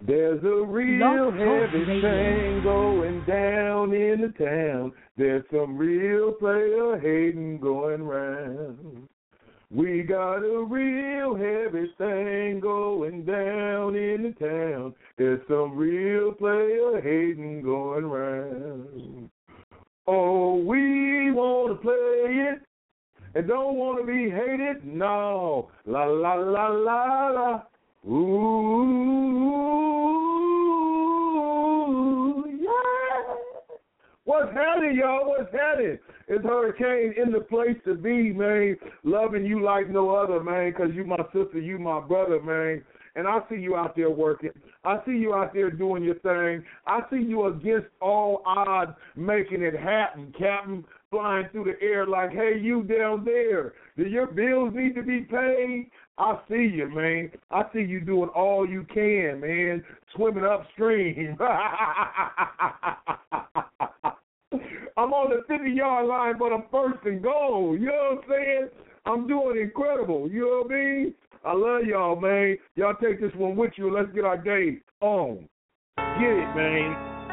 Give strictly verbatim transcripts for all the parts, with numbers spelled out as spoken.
There's a real heavy thing going down in the town. There's some real player hating going round. We got a real heavy thing going down in the town. There's some real player hating going round. Oh, we want to play it and don't want to be hated. No, la la la la la. Ooh, yeah. What's happening, y'all? What's happening? It's Hurricane in the place to be, man. Loving you like no other, man, because you my sister, you my brother, man. And I see you out there working. I see you out there doing your thing. I see you against all odds making it happen, Captain, flying through the air like, hey, you down there, do your bills need to be paid? I see you, man. I see you doing all you can, man, swimming upstream. I'm on the fifty-yard line, but I'm first and goal. You know what I'm saying? I'm doing incredible. You know what I mean? I love y'all, man. Y'all take this one with you. Let's get our day on. Get it, man.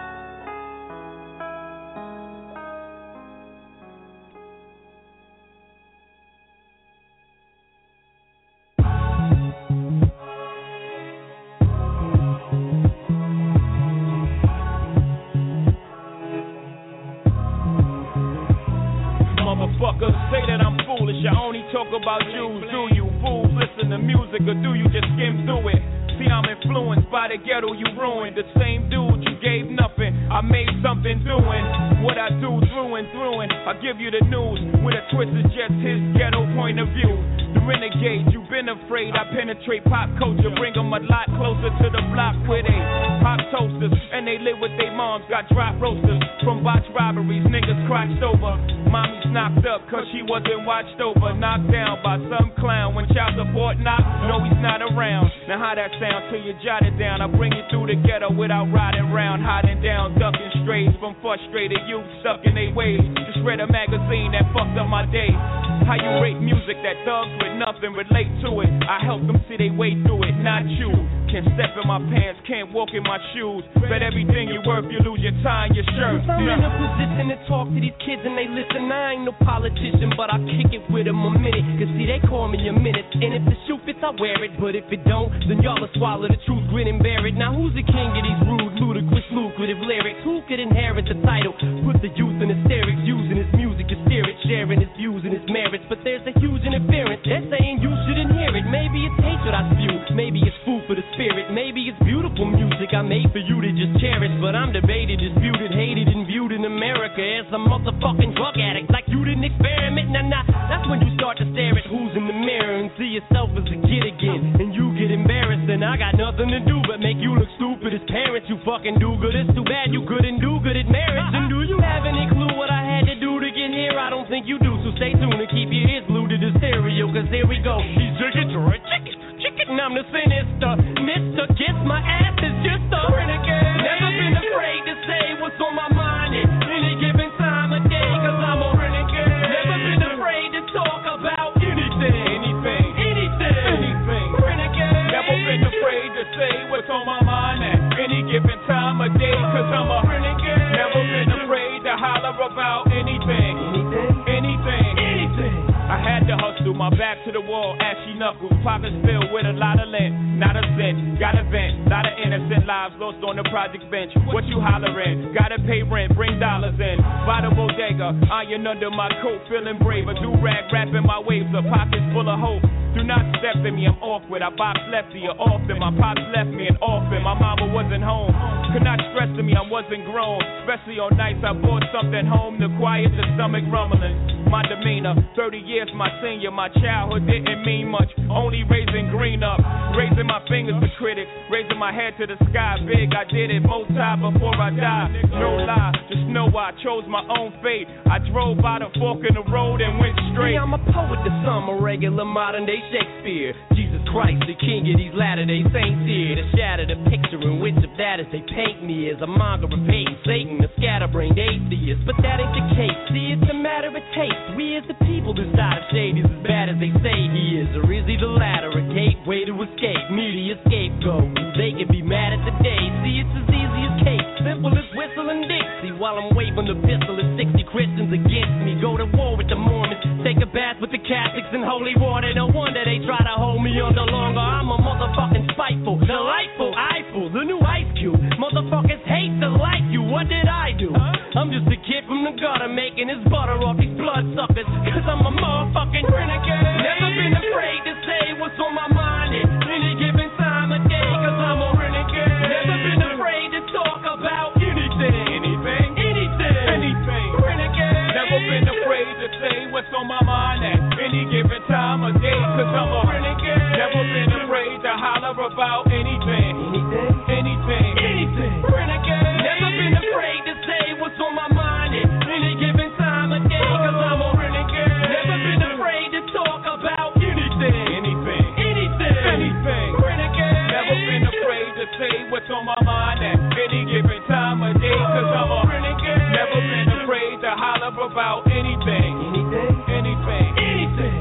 Motherfuckers say that I'm foolish. I only talk about Jews. Do you fools listen to music or do you just skim through it? See, I'm influenced by the ghetto you ruined. The same dude you gave nothing, I made something doing what I do through and through. And I give you the news with a twist is just his ghetto point of view. The renegade, you've been afraid. I penetrate pop culture, bring them a lot closer to the block where they pop toasters and they live with their moms. Got drop roasters from botch robberies, niggas crotched over. Mommy's knocked up cause she wasn't watched over. Knocked down by some clown when child support knocked. No, he's not around. Now how that sound till you jot it down? I bring you through the ghetto without riding round, hiding down, ducking strays from frustrated youth stuck in their ways. Just read a magazine that fucked up my day. How you rate music that thugs with nothing relate to it? I help them see they way through it, not you. Can't step in my pants, can't walk in my shoes. Bet everything you worth, you lose your tie and your shirt. I'm in a position to talk to these kids and they listen. I ain't no politician, but I kick it with them a minute. Cause see, they call me a minute. And if the shoe fits, I wear it. But if it don't, then y'all will swallow the truth, grin and bear it. Now who's the king of these rude, ludicrous, lucrative lyrics? Who could inherit the title? Put the youth in hysterics, using his music to steer it, sharing his views and his merits. But there's a huge interference. They're saying you shouldn't hear it. Maybe it's hatred I spew. Maybe it's food for the spirit. Maybe it's beautiful music I made for you to just cherish. But I'm debated, disputed, hated, and viewed in America as a motherfucking drug addict. Like you didn't experiment. Nah, nah. That's when you start to stare at who's in the mirror and see yourself as a kid again. And you get embarrassed. And I got nothing to do but make you look stupid as parents. You fucking do good. It's too bad you couldn't do good at marriage. And do you have any clue what I had to do to get here? I don't think you do. So stay tuned and keep your ears glued to the stereo. Cause here we go. She's chicken, chicken, chicken. I'm the sinister. Mister Kiss my ass is just a renegade. Never been afraid to say what's on my mind at any given time of day. Cause I'm a renegade. Never been afraid to talk about anything. Anything. Anything. Anything. Renegade. Never been afraid to say what's on my mind at any given time of day. Cause I'm a renegade. Never been afraid to holler about anything. Anything. Anything. Anything. I had to hustle, my back to the wall, ashy knuckles, pockets filled with a lot of lint, not a cent, got a vent, lot of innocent lives lost on the project bench. What you hollering? Gotta pay rent, bring dollars in. By the bodega, iron under my coat, feeling braver. Do rag, wrapping my waves, a pockets full of hope. Do not step in me, I'm awkward. I box lefty or often. My pops left me an orphan. My mama wasn't home. Could not stress to me, I wasn't grown. Especially on nights I brought something home to quiet the stomach rumbling. My demeanor, thirty years my senior. My childhood didn't mean much. Only raising green up. Raising my fingers to critics. Raising my head to the sky. Big, I did it most time before I died. No lie, just know I chose my own fate. I drove by the fork in the road and went straight. See, I'm a poet to some, a regular modern day Shakespeare. Jesus Christ, the king of these latter day saints here. To shatter the picture in which a that as they paint me as a monger of hate and Satan, a scatterbrained atheist. But that ain't the case. See, it's a matter of taste. We as the people decide if Shady's as bad as they say he is, or is he the latter, a gateway to escape, media scapegoat? They can be mad at the day. See, it's as easy as cake, simple as whistling Dixie, while I'm waving the pistol at sixty Christians against me. Go to war with the Mormons, take a bath with the Catholics in holy water. No wonder they try to hold me under longer. I'm a motherfucking spiteful, delightful, eyeful, the new Ice Cube. Motherfuckers hate to like you. What did I do? I'm just a kid from the gutter making his butter off these bloodsuckers. Cause I'm a motherfucking renegade. Never been afraid to say what's on my mind at any given time of day. Cause I'm a renegade. Never been afraid to talk about anything. Anything. Anything. Anything. Renegade. Never been afraid to say what's on my mind at any given time of day. Cause I'm a renegade. Never been afraid to holler about anything. Anything. Anything. Anything. Renegade. Never been afraid to say what's on my mind at any given time of day. Cause I'm a renegade. Never been afraid to talk about anything. Anything. Anything. Anything. Renegade. Never been afraid to say what's on my mind at any given time of day. Cause I'm a renegade. Never been afraid to holler about anything. Anything. Anything. Anything.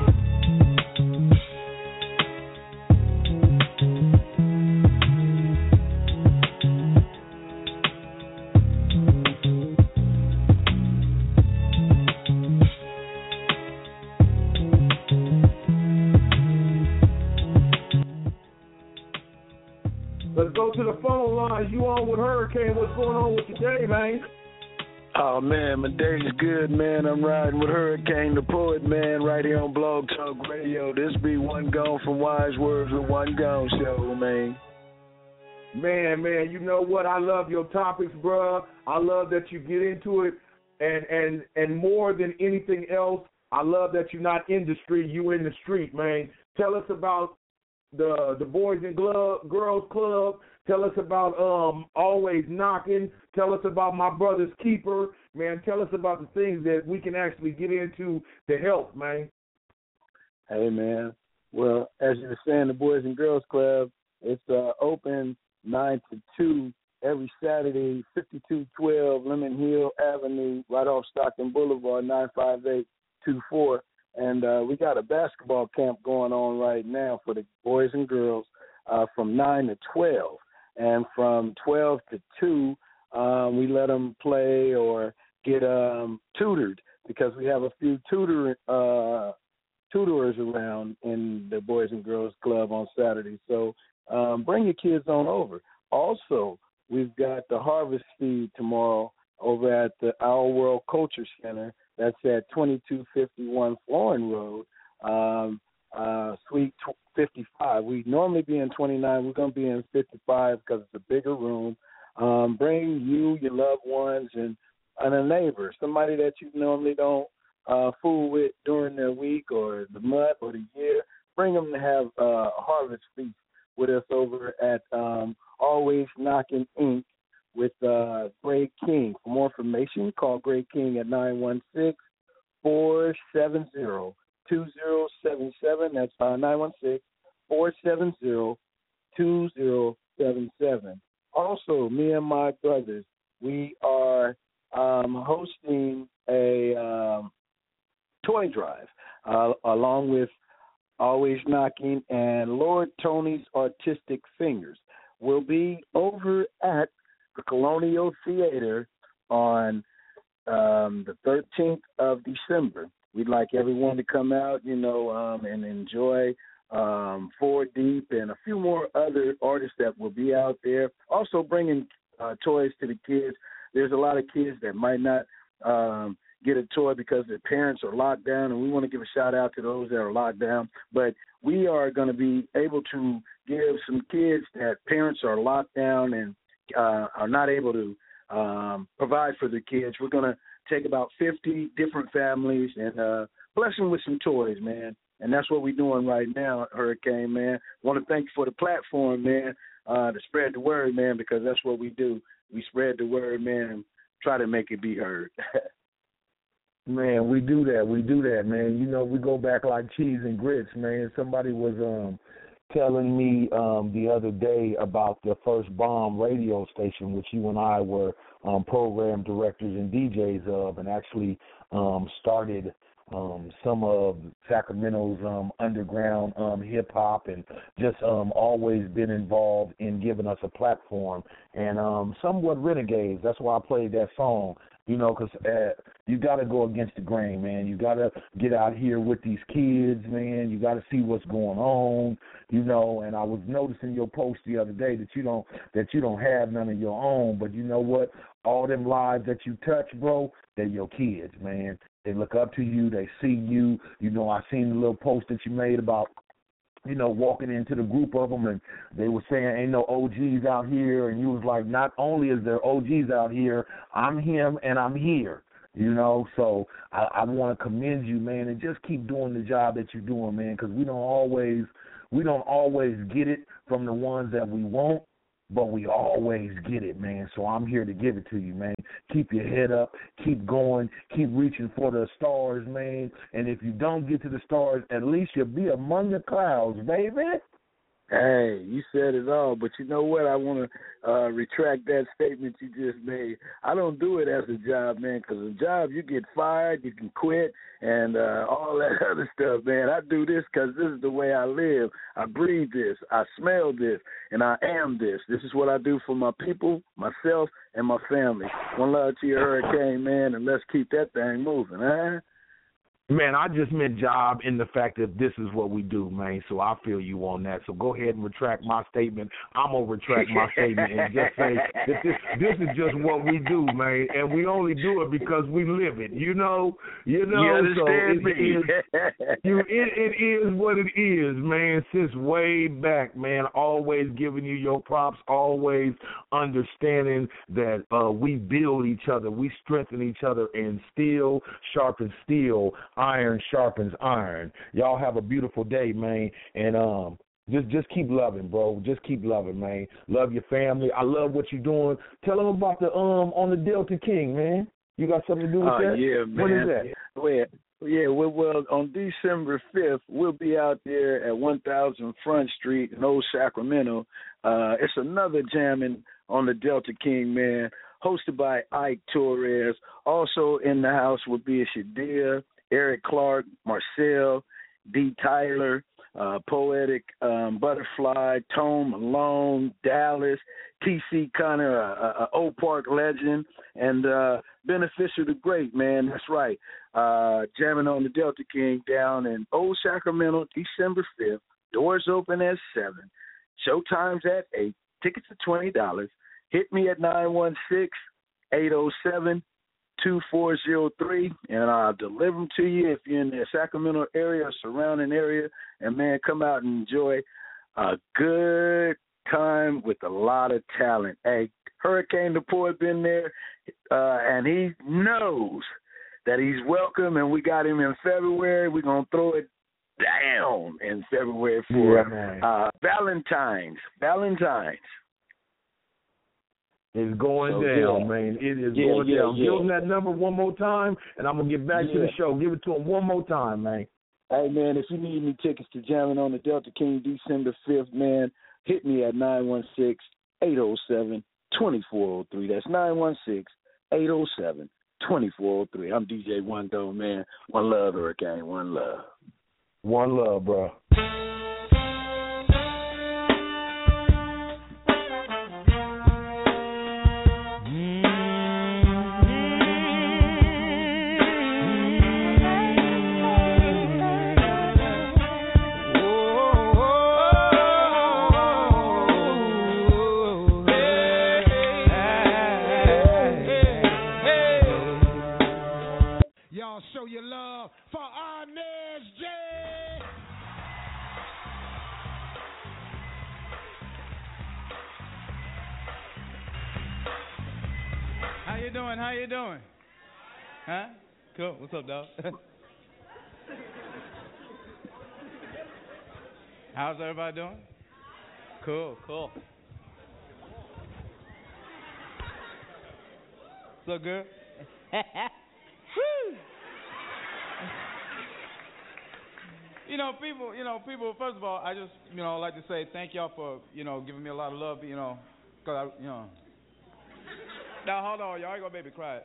Let's go to the phone lines. You on with Hurricane? What's going on with your day, man? Oh, man, my day's good, man. I'm riding with Hurricane, the poet, man, right here on Blog Talk Radio. This be One Gone from Wise Words with One Gone show, man. Man, man, you know what? I love your topics, bro. I love that you get into it. And, and, and more than anything else, I love that you're not in the street, you in the street, man. Tell us about the the Boys and Glove, Girls Club. Tell us about um Always Knocking. Tell us about My Brother's Keeper. Man, tell us about the things that we can actually get into to help, man. Hey, man. Well, as you were saying, the Boys and Girls Club, it's uh, open nine to two every Saturday, fifty-two twelve Lemon Hill Avenue, right off Stockton Boulevard, nine five eight two four. And uh, we got a basketball camp going on right now for the boys and girls uh, from nine to twelve. And from twelve to two, um, we let them play or get um, tutored because we have a few tutor, uh, tutorers around in the Boys and Girls Club on Saturday. So um, bring your kids on over. Also, we've got the Harvest Feed tomorrow over at the Our World Culture Center. That's at twenty-two fifty-one Florin Road, um, uh, Suite fifty-five. We normally be in twenty-nine. We're going to be in fifty-five because it's a bigger room. Um, bring you, your loved ones, and, and a neighbor, somebody that you normally don't uh, fool with during the week or the month or the year. Bring them to have uh, a harvest feast with us over at um, Always Knocking Incorporated with uh, Greg King. For more information, call Greg King at nine one six, four seven zero, two zero seven seven. That's uh, nine one six, four seven zero, two zero seven seven. Also, me and my brothers, we are um, hosting a um, toy drive uh, along with Always Knocking and Lord Tony's Artistic Fingers. We'll be over at the Colonial Theater on um, the thirteenth of December. We'd like everyone to come out, you know, um, and enjoy um, Four Deep and a few more other artists that will be out there. Also bringing uh, toys to the kids. There's a lot of kids that might not um, get a toy because their parents are locked down, and we want to give a shout-out to those that are locked down. But we are going to be able to give some kids that parents are locked down and Uh, are not able to um, provide for the kids. We're going to take about fifty different families and uh, bless them with some toys, man. And that's what we're doing right now, Hurricane, man. I want to thank you for the platform, man, uh, to spread the word, man, because that's what we do. We spread the word, man, and try to make it be heard. Man, we do that. We do that, man. You know, we go back like cheese and grits, man. Somebody was um telling me um, the other day about the First Bomb radio station, which you and I were um, program directors and D Js of, and actually um, started um, some of Sacramento's um, underground um, hip-hop, and just um, always been involved in giving us a platform, and um, somewhat renegades. That's why I played that song. You know, because uh, you got to go against the grain, man. You got to get out here with these kids, man. You got to see what's going on, you know. And I was noticing your post the other day that you don't that you don't have none of your own, but you know what? All them lives that you touch, bro, they're your kids, man. They look up to you. They see you. You know, I seen the little post that you made about, you know, walking into the group of them, and they were saying ain't no O Gs out here, and you was like, not only is there O Gs out here, I'm him and I'm here, you know. So I, I want to commend you, man, and just keep doing the job that you're doing, man, because we don't always we don't always get it from the ones that we want, but we always get it, man. So I'm here to give it to you, man. Keep your head up. Keep going. Keep reaching for the stars, man. And if you don't get to the stars, at least you'll be among the clouds, baby. Hey, you said it all, but you know what? I want to uh, retract that statement you just made. I don't do it as a job, man, because a job, you get fired, you can quit, and uh, all that other stuff, man. I do this because this is the way I live. I breathe this. I smell this, and I am this. This is what I do for my people, myself, and my family. One love to your hurricane, man, and let's keep that thing moving, huh? Man, I just meant job in the fact that this is what we do, man, so I feel you on that. So go ahead and retract my statement. I'm going to retract my statement and just say that this, this is just what we do, man, and we only do it because we live it, you know? You know, you understand so it, me. Is, you, it, it is what it is, man, since way back, man, always giving you your props, always understanding that uh, we build each other, we strengthen each other, and steel sharpens steel. Iron sharpens iron. Y'all have a beautiful day, man, and um, just just keep loving, bro. Just keep loving, man. Love your family. I love what you're doing. Tell them about the um on the Delta King, man. You got something to do with uh, that? Yeah, man. When is that? Well, yeah, well, well, on December fifth, we'll be out there at one thousand Front Street in Old Sacramento. Uh, it's another jamming on the Delta King, man, hosted by Ike Torres. Also in the house will be Shadia, Eric Clark, Marcel, D. Tyler, uh, Poetic um, Butterfly, Tone Malone, Dallas, T C. Connor, a, a, a Oak Park legend, and uh, Beneficial the Great, man. That's right. Uh, jamming on the Delta King down in Old Sacramento, December fifth. Doors open at seven. Showtime's at eight. Tickets are twenty dollars. Hit me at nine one six, eight oh seven, two four zero three, and I'll deliver them to you if you're in the Sacramento area or surrounding area. And, man, come out and enjoy a good time with a lot of talent. Hey, Hurricane the Poet been there, uh, and he knows that he's welcome, and we got him in February. We're going to throw it down in February for yeah, uh, Valentine's. Valentine's. It's going so, down, yeah. man. It is yeah, going yeah, down. Yeah. Give them that number one more time, and I'm going to get back yeah. to the show. Give it to them one more time, man. Hey, man, if you need any tickets to jamming on the Delta King December fifth, man, hit me at nine one six, eight oh seven, two four oh three. That's nine one six, eight oh seven, two four oh three. I'm D J One Dome, man. One love, Hurricane. One love. One love, bro. Show your love for Arnez J. How you doing? How you doing? Huh? Cool. What's up, dog? How's everybody doing? Cool, cool. So good? Woo! You know, people, you know, people, first of all, I just, you know, like to say thank y'all for, you know, giving me a lot of love, you know, because I, you know. Now, hold on, y'all ain't gonna make me cry.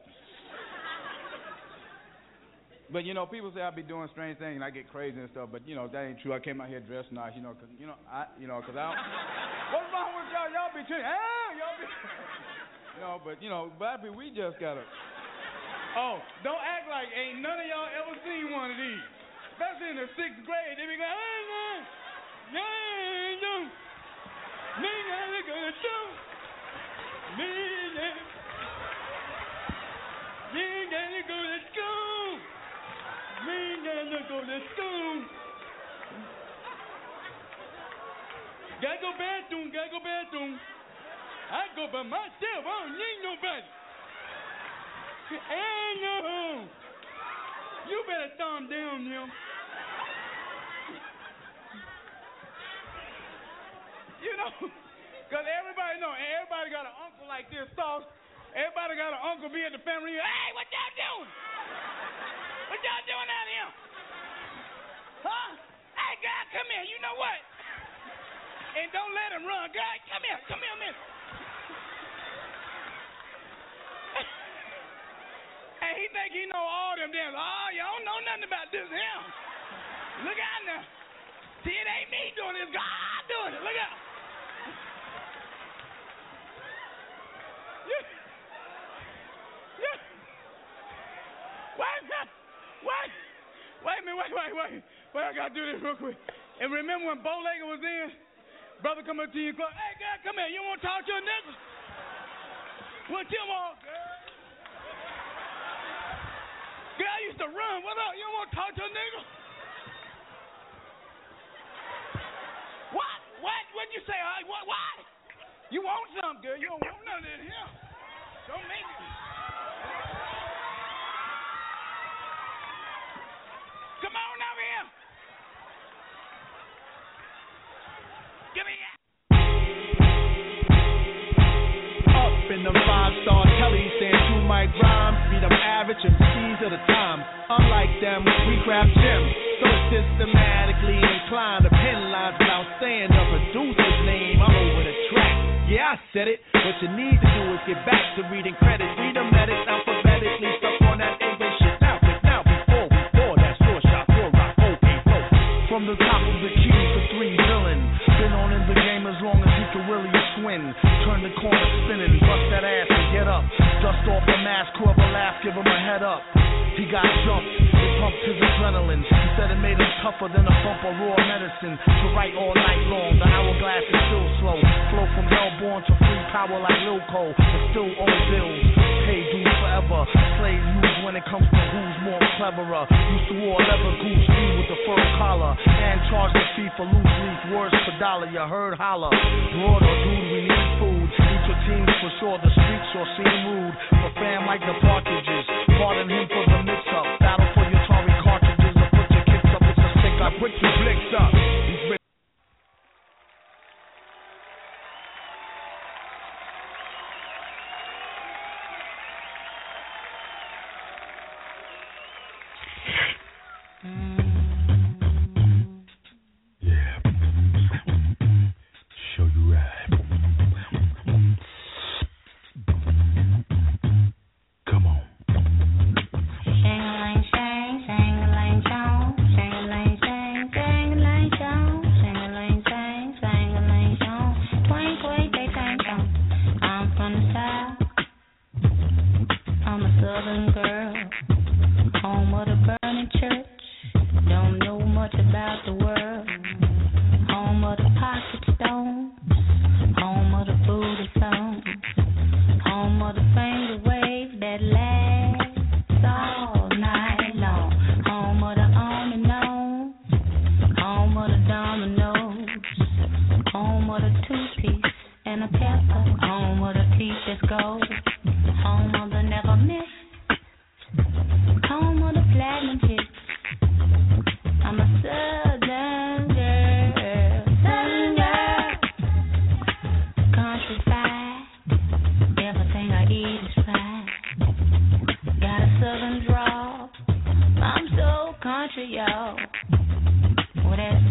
But, you know, people say I be doing strange things and I get crazy and stuff, but, you know, that ain't true. I came out here dressed nice, you know, because, you know, I, you know, because I don't. What's wrong with y'all? Y'all be chilling. Ah, y'all be. You know, but, you know, black people, we just gotta. Oh, don't act like ain't none of y'all ever seen one of these. Especially in the sixth grade, they be going, hey, man, yeah, yeah, me, gotta go to school. Me, yeah, me, gotta go to school. Me, gotta go to school. Gotta go bathroom, gotta go bathroom. I go by myself, I don't need nobody. Hey, no. You better thumb down, him. You know, because everybody know, everybody got an uncle like this, Sauce. Everybody got an uncle be at the family reunion. Hey, what y'all doing? What y'all doing out here? Huh? Hey, God, come here. You know what? And don't let him run. God, come here. Come here, man. And he think he know all them damn. Oh, y'all don't know nothing about this here. Look out now. See, it ain't me doing this. God doing it. Look out. Yeah. Yeah. Wait, wait. Wait a minute. Wait, wait, wait. Wait, I got to do this real quick. And remember when Bowleger was in? Brother come up to you and go, hey, God, come here. You want to talk to a nigga? What you want, girl? Girl, I used to run. What up? You don't want to talk to a nigga? What? What? What'd you say? Uh, what? What? You want something, girl? You don't want none of this here. Don't make it. Come on over here. Give me that. Up in the five-star telly, saying you might rhyme. Beat them average and C's at a time. Unlike them, we craft gems. So systematically inclined to pen lines without saying the producer's name. I'm over the track. Yeah, I said it. What you need to do is get back to reading credits. Read them edits alphabetically. Stuck on that English shit. Now, but now, before we pour that short shot, pour rock, okay, roll. From the top of the key to three villain. Been on in the game as long as you can really swing. Turn the corner spinning, bust that ass and get up. Dust off the mask, whoever laugh, give him a head up. He got jumped, it pumped his adrenaline. He said it made him tougher than a bump of raw medicine. To write all night long, the hourglass is still slow. Flow from hellborn to free power like Lil Cole. But still owe bills, pay dues forever. Slave use when it comes to who's more cleverer. Used to wore leather goose fee with the fur collar. And charge the fee for loose leaf words per dollar. You heard holler. Broad or dude, we need food. Eat your teams for sure, the streets sure seem rude. For fam like the partridges. Pardon him for the mix-up. Battle for your Tory cartridges or put your kicks up. It's a stick. I put your blicks up. He's been yeah. Show you right. Come on. Shang-a-lang, shang, shang-a-lang, chong, shang-a-lang, shang, shang-a-lang, chong, shang-a-lang, shang, shang-a-lang, chong, twinkle, they tang chong. I'm from the South. I'm a Southern girl, home of the burning church. Don't know much about the world. Home of the pocket stones, home of the booty songs, home of the finger wave that lasts all night long. Home of the on and on, home of the dominoes, home of the two-piece and a pepper, home of the teeth that's gold, home of the never miss, home of the platinum hits. I'm a Southern girl, Southern girl, countryside, everything I eat is fine. Got a Southern drawl, I'm so country, y'all.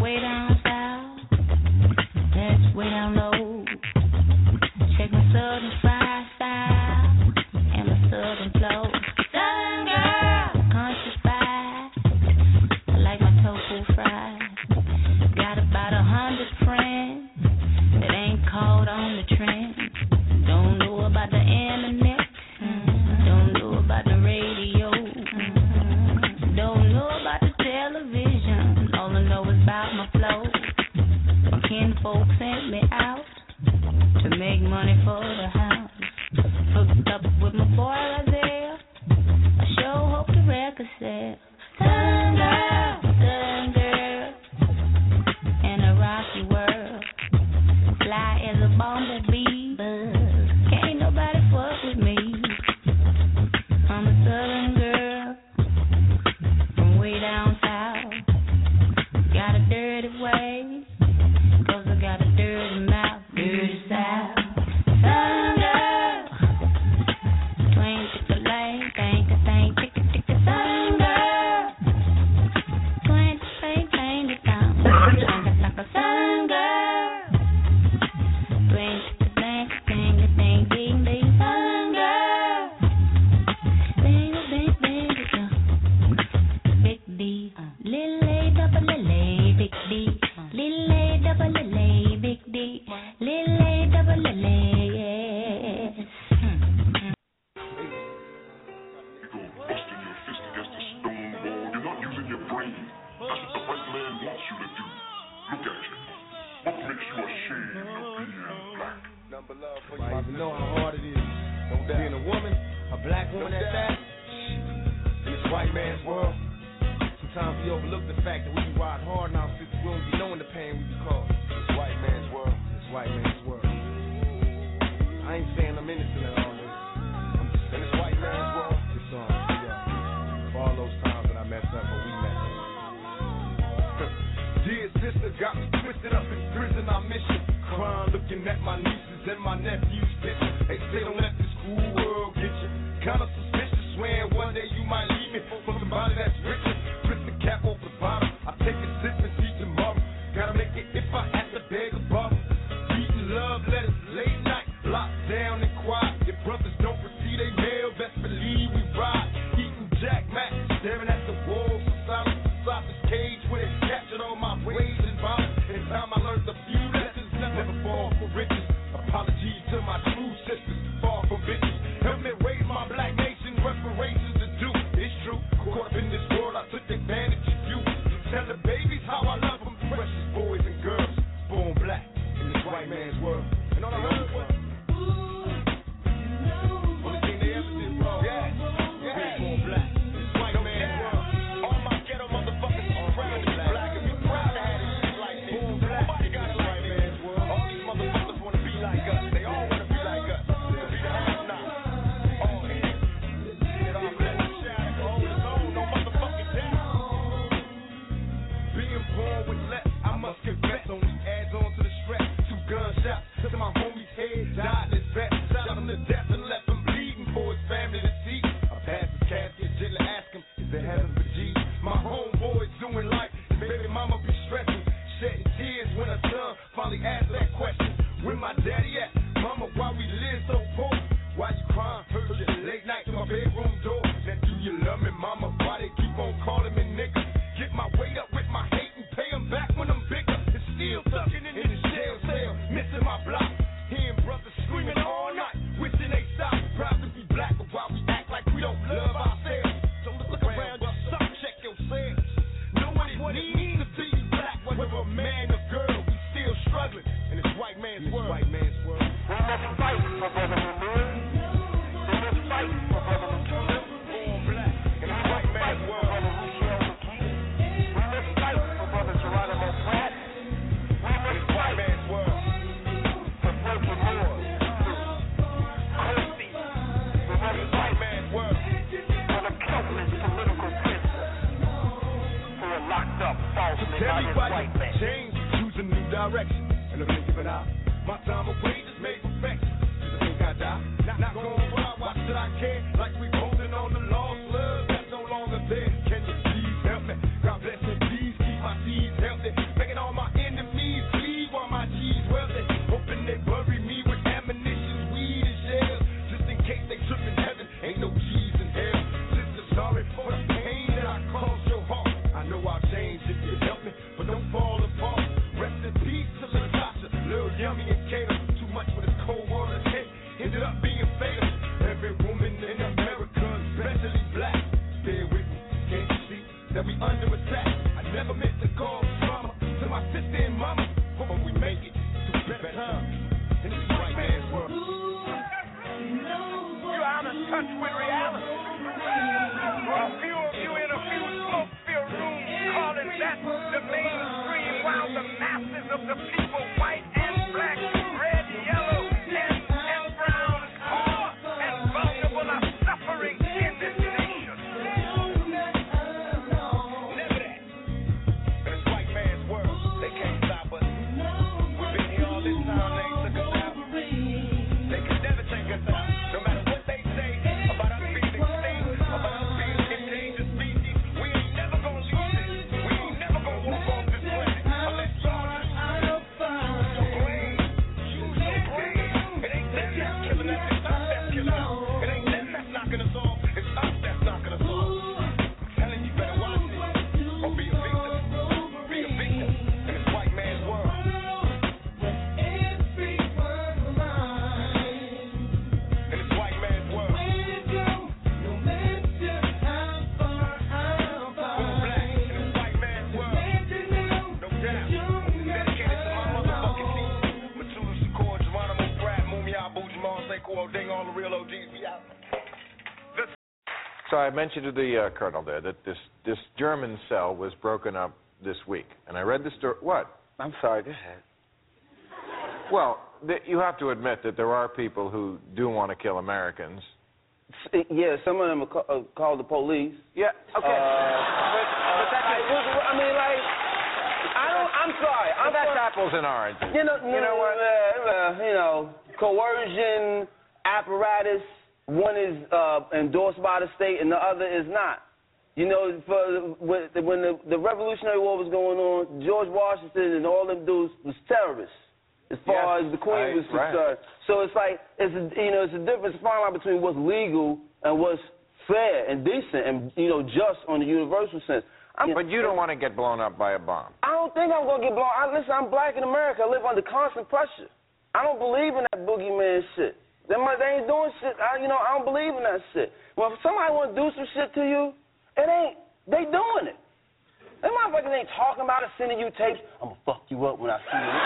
way down south, that's way down low. Check my southern fried style and my southern flow. Southern girl, country spice, I like my tofu fried. Got about a hundred friends that ain't caught on the trend. Don't know about the internet, don't know about the radio, don't know about the television. All I know is about my flow. My kinfolk sent me out to make money for the house. Hooked up with my boy right there. I sure hope the record sells. Southern girl, Southern girl, in a rocky world. Fly as a bumblebee, buzz. Can't nobody fuck with me. I'm a Southern girl from way down south. Got a dirty way, 'cause I got a dirty mouth. Dirty south. Southern girl, twang ticka lane, thank a thank ticka ticka. Southern girl, twang ticka tang the town. Like a Southern girl, twang ticka tang tang tang ding ding. Southern girl, bang bang bang bang. Big D, lily double lily, big D, lily double lily, big D, lily double lily, yes. Busting your fist against a stone wall. You're not using your brain. That's what the white man wants you to do. Look at you. What makes you ashamed of being black? I even know how hard it is. Being a woman, a black woman at that, in this white man's world. Sometimes we overlook the fact that we can ride hard now since we don't be knowing the pain we be caused. This white man's world, this white man's world. I ain't saying I'm innocent at all, nigga. I'm just in this white man's world. This song is for y'all. For all those times that I messed up or we messed up. Dear sister, got me twisted up in prison, I miss you. Crying, looking at my nieces and my nephews' pictures. They say don't let the school world get you. Kinda suspicious, swearing one day you might leave me for somebody that's richer. Twist the cap off the bottom, I take a sip and see tomorrow. Gotta make it if I have to beg a bottle. Reading love letters late night, locked down and quiet. If brothers don't receive they mail, best believe we ride. Eating Jack Mac, staring at the walls of silence. Inside this cage where they captured all my rage and violence. In time I learned a few lessons, never fall for riches. Apologies to my true sisters, far from bitches. Help me raise my black nation, reparations to do. It's true, caught up in this world, I took advantage of you. Tell the babies how I love them, precious boys and girls, born black in this white man's world. And all I heard was, only thing they ever did wrong, yeah, yeah, born black in this white man's world. All my ghetto motherfuckers are proud to be black and be proud to have it like this. Born black, nobody got it like this. All these motherfuckers wanna be like us, they all wanna be like us. To be the have-not, all in. Get off that shine, hold his own, no motherfucking down. Being born with less, I must confess. Only adds on to the stress. Two gunshots to my homie's head, died in his vest. Shot him to death and left him bleeding for his family to see. I passed his casket, gently ask him, is there heaven for G? My homeboy's doing life, his baby mama be stressing, shedding tears when her son finally asked that question. Where my daddy at? Mama, why we live so poor? Why you crying? Heard you late night to my bedroom door. Now do you love me, mama? Why they keep on calling me nigga? Get my weight up with my hate and pay them back when I'm bigger. It's still thugging in the jail cell, missing my block. Hearing brothers screaming all night, wishing they stop. Proud to be black, but why we act like we don't love ourselves? So look around, just stop, check yourselves. Know what it means to be black, whether a man or girl, we still struggling in this white man's world. White man's world. We must fight for brotherhood. We must fight for brotherhood. Born black in this white man's world. We must fight for brother Geronimo Pratt. We must fight man's world for broken laws. Kofi. We must fight man's world for the countless political prisoners who are locked up falsely by this white man. Change, choose a new direction, and I'm thinking out. My time away just made perfection. Just think I die. Not, not going wild, why should I care? Like we holding on to lost love that's no longer there. Can you please help me? God bless and please keep my seeds healthy. Making all we under attack. I never meant to cause drama to my sister and mama, but we make it to better times in this white man's world. You're out of touch with reality. A few of you in a few smoke-filled rooms calling that the mainstream, while the masses of the people, white and black, red, yellow, and, and brown, poor and vulnerable, are suffering in this nation. Never that. In this white man's world, they can't stop us. We've been here all this time, they ain't took us out. They can never take us out. No matter what they say about us being extinct, about us being endangered species, we ain't never gonna lose this. We ain't never gonna walk off this planet unless y'all just use your brain. Use your brain. It ain't them that's killing us, it's us that's killing us. It ain't them that's knocking us off, it's us that's knocking us off. I'm telling you, better watch this or be a victim. Be a victim in this white man's world. In this white man's world. Full black in this white man's world. No doubt. Dedicated to my motherfucking team. Matula Shakur, Geronimo Pratt, Mumi Abu, Jamal Sekou, Ding, all the real O Gs. We out. So I mentioned to the uh, colonel there that this, this German cell was broken up this week. And I read the story. What? I'm sorry, go ahead. Well, th- you have to admit that there are people who do want to kill Americans. S- Yeah, some of them are ca- uh, called the police. Yeah, okay. Uh, but, but that's, I, I mean, like, I don't, I'm sorry. I'm but that's sorry. apples and oranges. You know, You know what? Uh, uh, you know, coercion apparatus. One is uh, endorsed by the state, and the other is not. You know, for when, when the, the Revolutionary War was going on, George Washington and all them dudes was terrorists, as far Yes, as the Queen I- was right. concerned. So it's like it's a, you know, it's a difference, a fine line between what's legal and what's fair and decent and you know just on the universal sense. I'm, But you don't want to get blown up by a bomb. I don't think I'm gonna get blown. I, listen, I'm black in America. I live under constant pressure. I don't believe in that boogeyman shit. They, might, they ain't doing shit. I, you know, I don't believe in that shit. Well, if somebody want to do some shit to you, it ain't. They doing it. Them motherfuckers ain't talking about it, sending you tapes. I'm gonna fuck you up when I see you.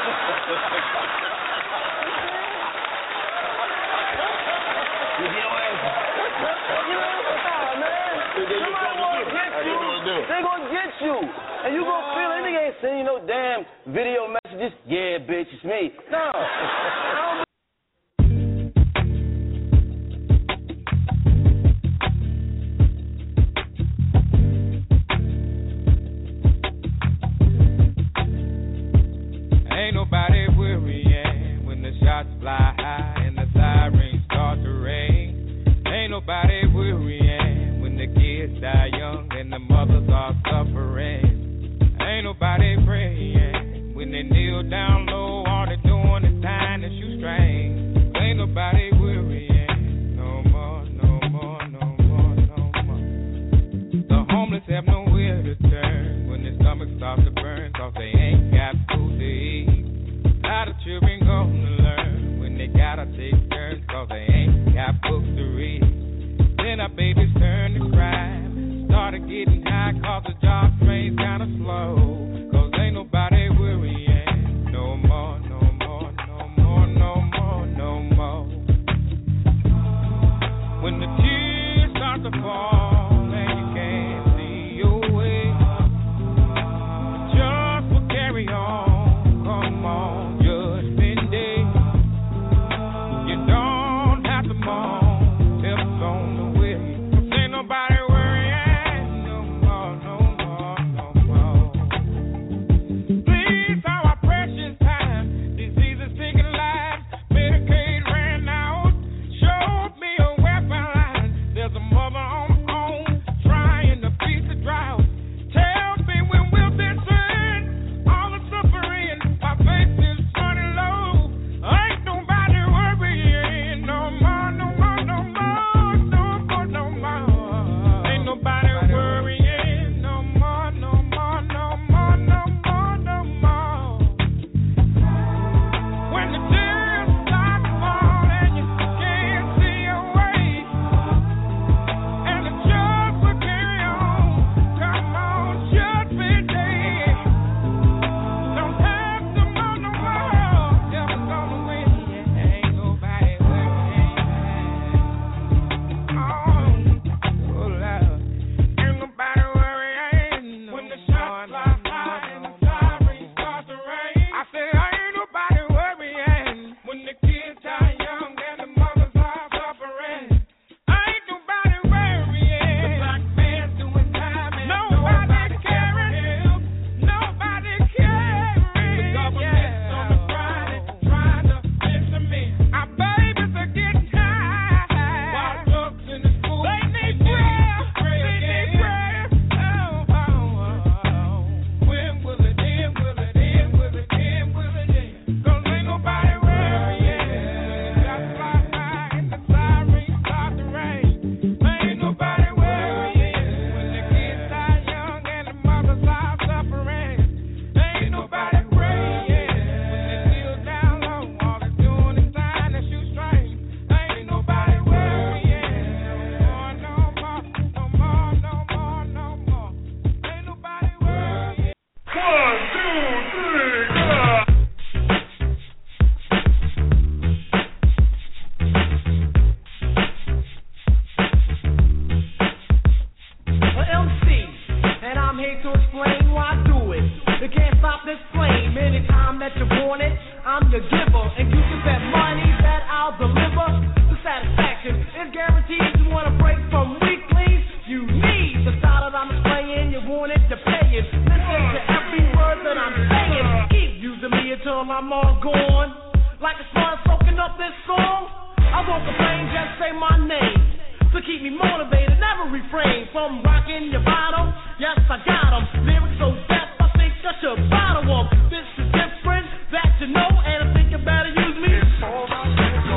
You get away. You know what I'm man? Somebody gonna get you. They gonna get you. And you gonna feel it. They ain't sending you no damn video messages. Yeah, bitch, it's me. No. I don't Ain't nobody worrying when the shots fly high and the sirens start to ring. Ain't nobody worrying when the kids die young and the mothers are suffering. Ain't nobody praying when they kneel down low, all they doing is tying the shoestrings. Ain't nobody worrying no more, no more, no more, no more. The homeless have nowhere to turn when their stomachs start to burn, cause they ain't got food to eat. How the children gonna learn when they gotta take turns, cause they ain't got books to read. Then our babies turn to crime, started getting high, cause the job train's kinda slow. Cause ain't nobody worrying no more, no more, no more, no more, no more. When the tears start to fall and you can't see your way, just will carry on. Come on, Judgment Day. You don't have to mourn, help on the way. Ain't nobody worrying no more, no more, no more. Please, how our precious time, diseases taking lives, Medicaid ran out, showed me a weapon line. There's a mother on brain, just say my name. To keep me motivated, never refrain from rocking your bottom. Yes, I got 'em. Lyrics so deaf, I think I should bottle 'em. This is different, that you know, and I think you better use me. It's all about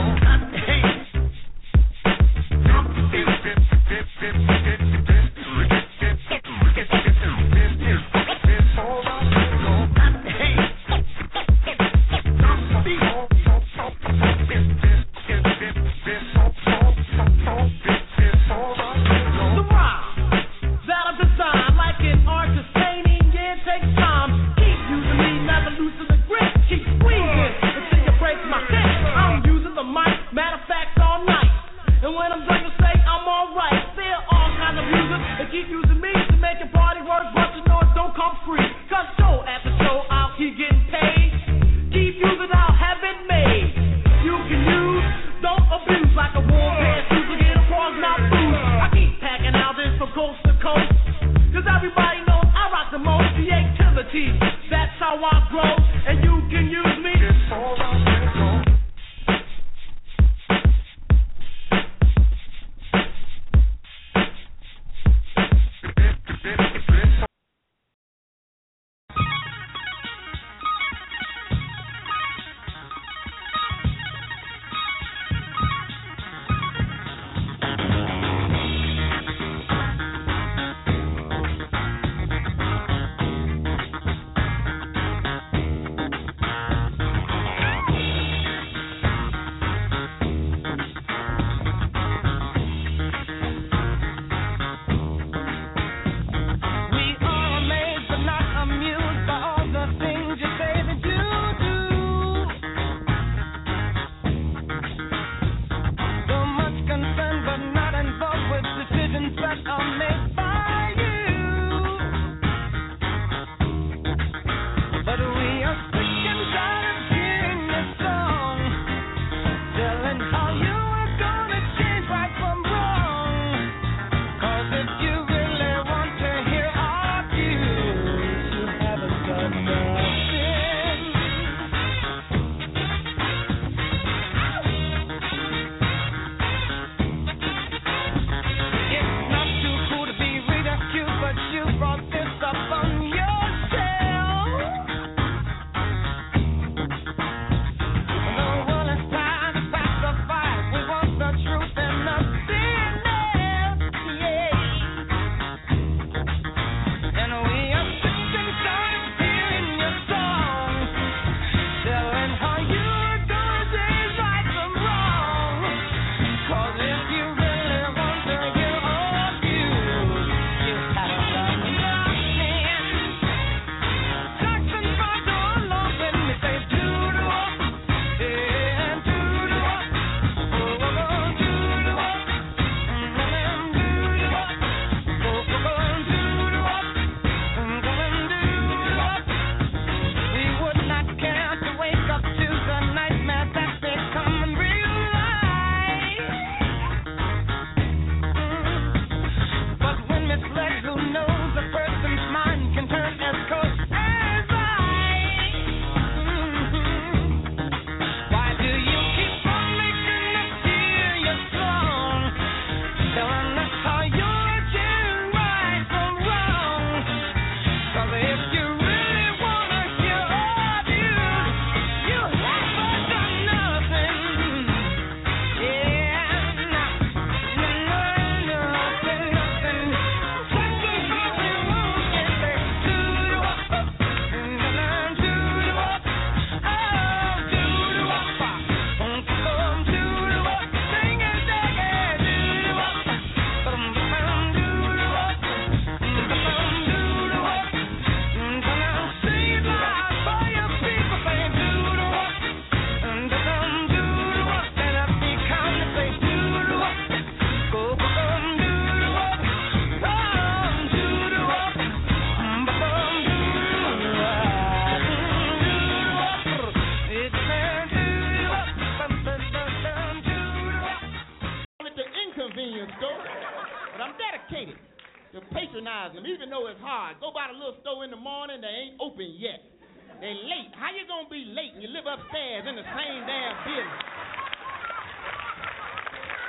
patronize them, even though it's hard. Go by the little store in the morning, they ain't open yet. They late. How you gonna be late and you live upstairs in the same damn building?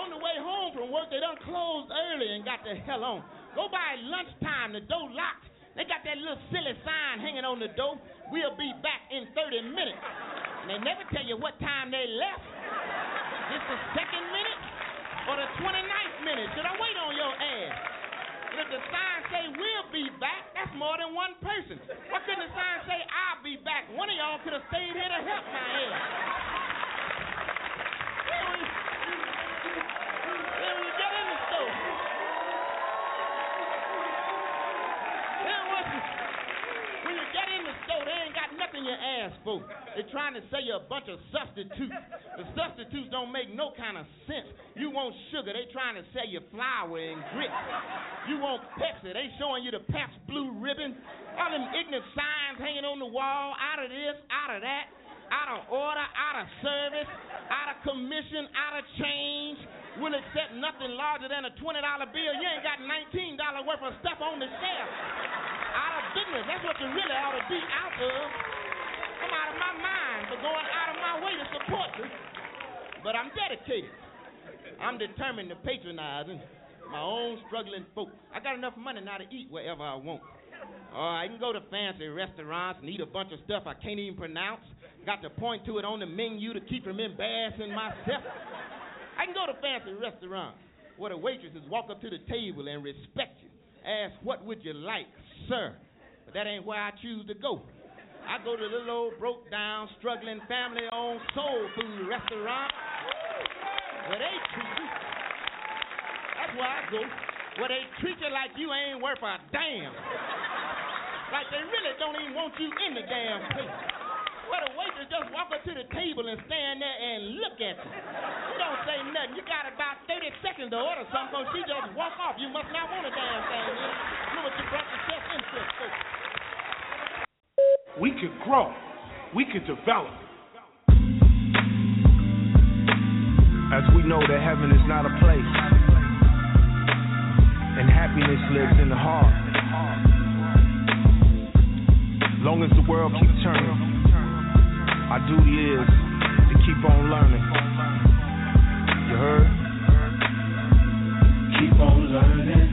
on the way home from work, they done closed early and got the hell on. Go by lunchtime, the door locked. They got that little silly sign hanging on the door. We'll be back in thirty minutes. And they never tell you what time they left. It's the second minute or the twenty-ninth minute. Should I wait on your ass? And if the sign say we'll be back, that's more than one person. Why couldn't the sign say I'll be back? One of y'all could have stayed here to help my ass. Then when you, then when you get in the store, then when you, when you get in the store, they ain't got nothing you ask for. They're trying to sell you a bunch of substitutes. The substitutes don't make no kind of sense. You want sugar, they trying to sell you flour and grits. You want Pepsi, they showing you the Pabst Blue Ribbon. All them ignorant signs hanging on the wall, out of this, out of that, out of order, out of service, out of commission, out of change. We'll accept nothing larger than a twenty dollar bill. You ain't got nineteen dollars worth of stuff on the shelf. Out of business, that's what you really ought to be out of. I'm out of my mind for going out of my way to support you. But I'm dedicated. I'm determined to patronize my own struggling folk. I got enough money now to eat wherever I want. Uh, I can go to fancy restaurants and eat a bunch of stuff I can't even pronounce. Got to point to it on the menu to keep from embarrassing myself. I can go to fancy restaurants where the waitresses walk up to the table and respect you. Ask, what would you like, sir? But that ain't where I choose to go. I go to the little old broke-down, struggling, family-owned soul food restaurant where they treat you. That's where I go, where they treat you like you ain't worth a damn. Like they really don't even want you in the damn place. Where the waitress just walk up to the table and stand there and look at you. You don't say nothing. You got about thirty seconds to order something, so she just walk off. You must not want a damn thing. You know what you brought yourself into for. We could grow. We could develop. As we know that heaven is not a place, and happiness lives in the heart. Long as the world keeps turning, our duty is to keep on learning. You heard? Keep on learning.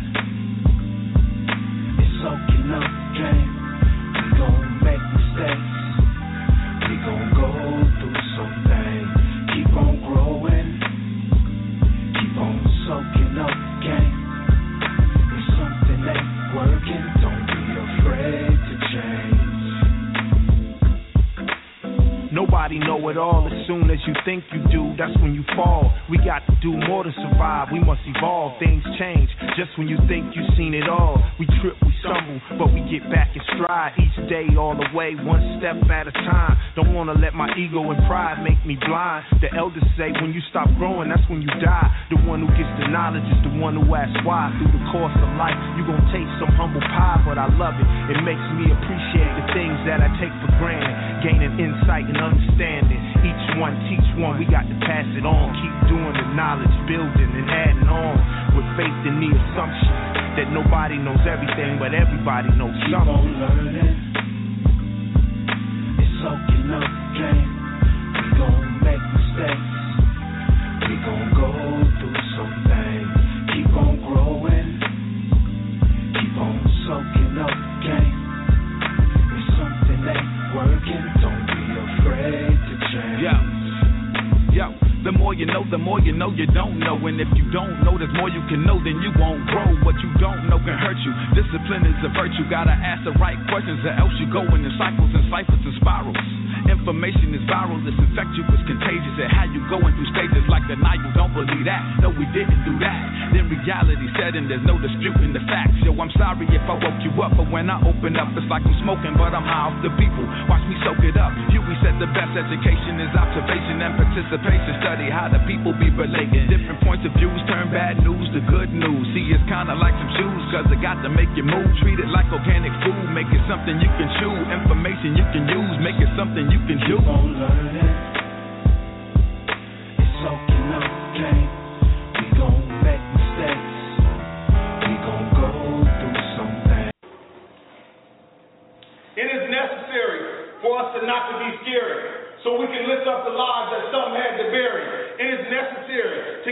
It's soaking up the game. We gon' make mistakes. We gon' go through some things. Keep on growing. Keep on soaking up the game. If something ain't working, don't be afraid to change. Nobody know it all. As soon as you think you do, that's when you fall. We got to do more to survive. We must evolve. Things change just when you think you've seen it all. We trip, we stumble, but we get back in stride. Each day, all the way, one step at a time. Don't want to let my ego and pride make me blind. The elders say when you stop growing, that's when you die. The one who gets the knowledge is the one who asks why. Through the course of life, you gon' taste some humble pie, but I love it. It makes me appreciate the things that I take for granted. Gaining insight and understanding. Each one teach one, we got to pass it on. Keep doing the knowledge, building and adding on. With faith in the assumption that nobody knows everything, but everybody knows something. Keep on learning. It's soaking up the game. We gon' make mistakes. We gon' go through some things. Keep on growing. Keep on soaking up the game. If something ain't working, don't be afraid to change. Yeah. Yeah. The more you know, the more you know you don't know. And if you don't know, there's more you can know, then you won't grow. What you don't know can hurt you. Discipline is a virtue. Gotta ask the right questions or else you go in cycles and ciphers and spirals. Information is viral, it's infectious, contagious. And how you going through stages like the night, you don't believe that. No, we didn't do that. Then reality set in, there's no disputing the facts. Yo, I'm sorry if I woke you up, but when I open up, it's like I'm smoking, but I'm high off the people. Watch me soak it up. Huey said the best education is observation and participation. Study how the people be relating. Different points of views turn bad news to good news. See, it's kinda like some shoes, cause they got to make you move. Treat it like organic food, make it something you can chew. Information you can use, make it something you can do. Keep on learning. It's soaking up the game. We gon' make mistakes. We gon' go through something. It is necessary for us to not to be scary, so we can lift up the lives that some had to bury. It is necessary to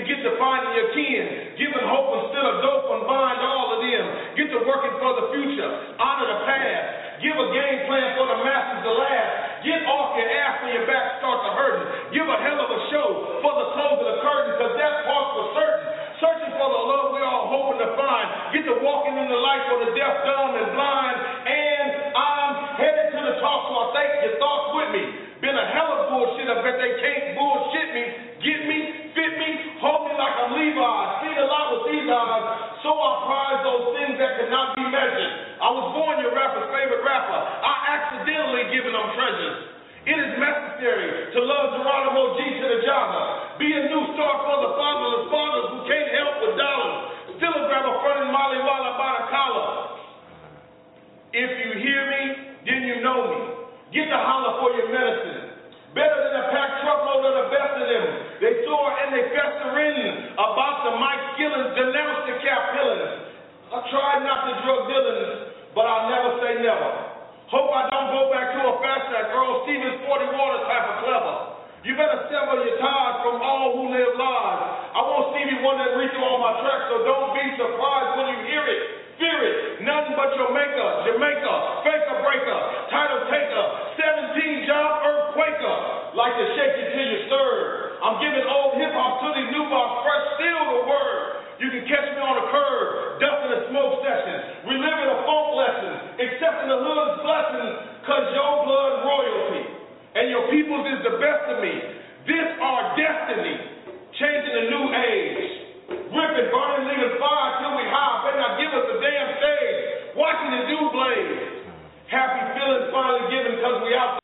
get to finding your kin, giving hope instead of dope and bind all of them. Get to working for the future, honor the past. Give a game plan for the masses to last. Get off your ass when your back starts to hurting. Give a hell of a show for the close of the curtain, because that part's for certain. Searching for the love we're all hoping to find. Get to walking in the light for the deaf, dumb, and blind. And I'm headed to the top, so I think your thoughts with me. Been a hell of bullshit, I bet they can't bullshit me. Get me, fit me, hold me like I'm Levi. Seen a lot with these eyes, so I prize those things that cannot be measured. I was born your rapper's favorite rapper. I accidentally given them treasures. It is necessary to love Geronimo G to the jogger. Be a new star for the fatherless fathers who can't help with dollars. Still a grab a front and Molly Walla by the collar. If you hear me, then you know me. Get to holler for your medicine. Better than a packed truckload of the best of them. They soar and they fester in about the Mike Skillins, denounce the Cap Pillins. I tried not to drug dealings, but I'll never say never. Hope I don't go back to a fast track, Earl Stevens, forty water type of clever. You better sever your ties from all who live lives. I want Stevie Wonder to read through all my tracks, so don't be surprised when you hear it. Fear it. Nothing but Jamaica, Jamaica, faker breaker, title taker, seventeen job earthquaker. Like to shake you till you stir. I'm giving old hip hop to these new box, fresh still the word. You can catch me on the curb, dusting a smoke session, reliving a funk lesson, accepting the hood's blessings, cause your blood royalty. And your people's is the best of me. This our destiny, changing a new age. Ripping, burning niggas fire till we high. Better not give us a damn stage. Watching the do blaze. Happy feelings finally given cause we out.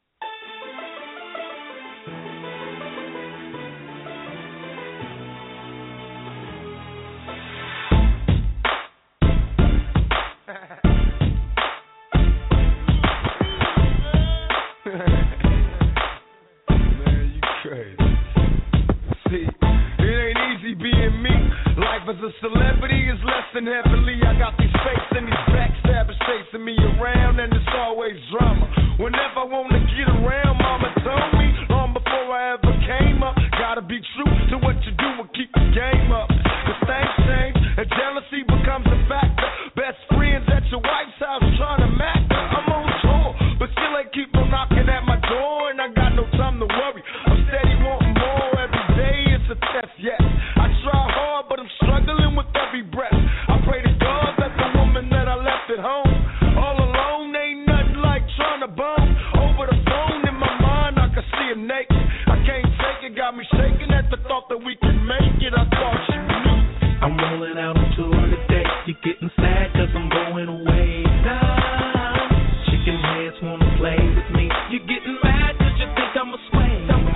Man, you crazy. See, it ain't easy being me. Life as a celebrity is less than heavenly. I got these fakes and these backstabbers chasing me around, and it's always drama. Whenever I want to get around, mama told me long before I ever came up, gotta be true to what you do and keep the game up. Cause things change and jealousy becomes a factor. Best friends at your wife's house trying to match her. I'm on tour, but still they keep on knocking at my door, and I got no time to worry. I'm steady wanting more every day. It's a test, yes. I try hard, but I'm struggling with every breath. I pray to God that the woman that I left at home all alone ain't nothing like trying to bone. Over the phone in my mind, I can see her naked. I can't take it, got me shaking at the thought that we can make it. I thought you knew. I'm rolling out on tour today. You're getting sad cause I'm going away. Nah, chicken heads wanna play with me. You're getting mad cause you think I'm a sway.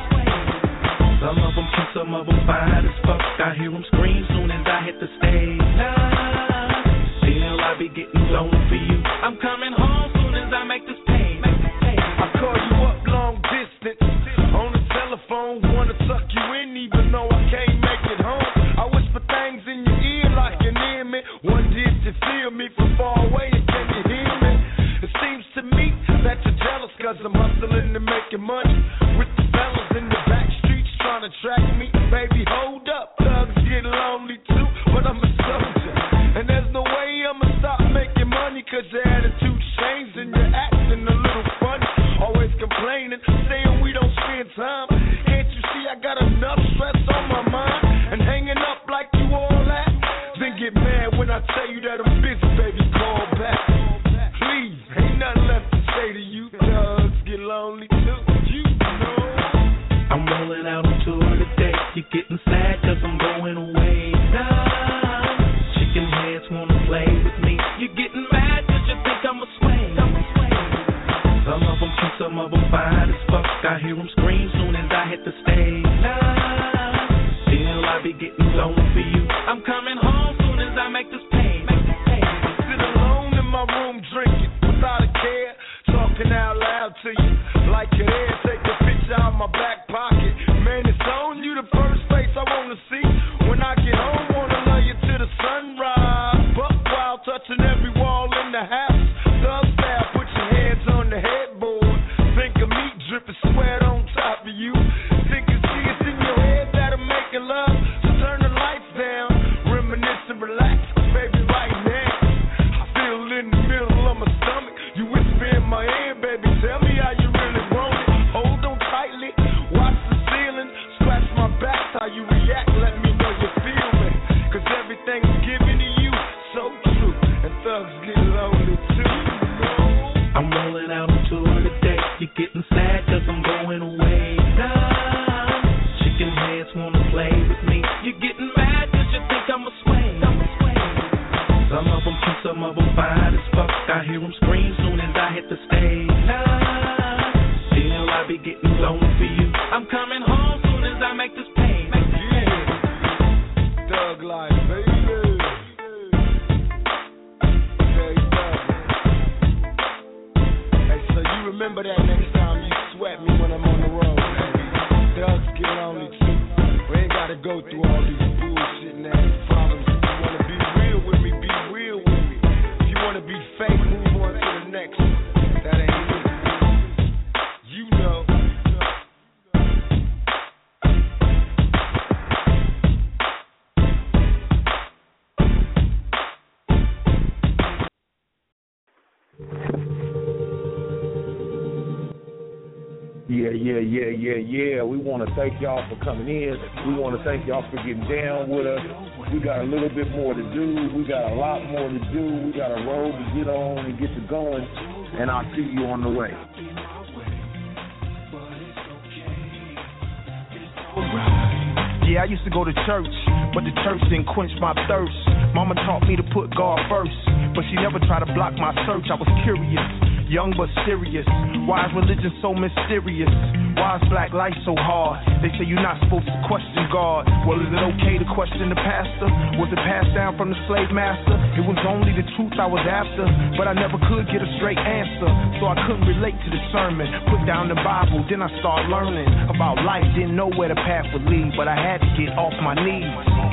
Some of them cute, some of them fine as fuck. I hear them scream soon as I hit the stage. Nah, still I be getting lonely for you. I'm coming home soon as I make this pay. I call you up long distance on the telephone, wanna tuck you in even though I can't make it home. I whisper things in your ear like an enemy. One did you feel me from far away and can you hear me? It seems to me that you're jealous cause I'm hustling and making money with the fellas in the back streets trying to track me. Baby, hold up, thugs get lonely too, but I'm a soldier. And there's no way I'ma stop making money cause your attitude changed and you're acting a little funny. Always complaining, saying we don't spend time. Can't you see I got enough stress on my mind? And hanging up like you all that? Then get mad when I tell you that I'm busy, baby, call back. Please, ain't nothing left to say to you. Thugs get lonely too, you know. I'm rolling out on tour today. You're getting sad cause I'm going away. Nah, chicken heads wanna play with me. You're getting mad cause you think I'm a sway. Some of them cute, some of them fine as fuck. I hear them scream soon as I hit the stage. Nah, still I be getting lonely for you. I'm coming home soon as I make this pay. Sit alone in my room drinking without a care, talking out loud to you like you're there. Take a picture out my back pocket. Man, it's on you, the first face I wanna see. When I get home, wanna love you to the sunrise. Buck wild, touching every wall in the house. Thug style, put your hands on the headboard. Think of me dripping sweat on top of you. Think you see it's in your head that I'm making love. So turn the light only truth. We ain't gotta go through all these bullshit and ass problems. If you wanna be real with me, be real with me. If you wanna be fake, move on to the next one. That ain't me. You know. Yeah, yeah, yeah, yeah, yeah. We want to thank y'all for coming in. We want to thank y'all for getting down with us. We got a little bit more to do. We got a lot more to do. We got a road to get on and get to going. And I'll see you on the way. Yeah, I used to go to church, but the church didn't quench my thirst. Mama taught me to put God first, but she never tried to block my search. I was curious, young but serious. Why is religion so mysterious? Why is black life so hard? They say you're not supposed to question God. Well, is it okay to question the pastor? Was it passed down from the slave master? It was only the truth I was after, but I never could get a straight answer, so I couldn't relate to the sermon. Put down the Bible, then I started learning about life. Didn't know where the path would lead, but I had to get off my knees.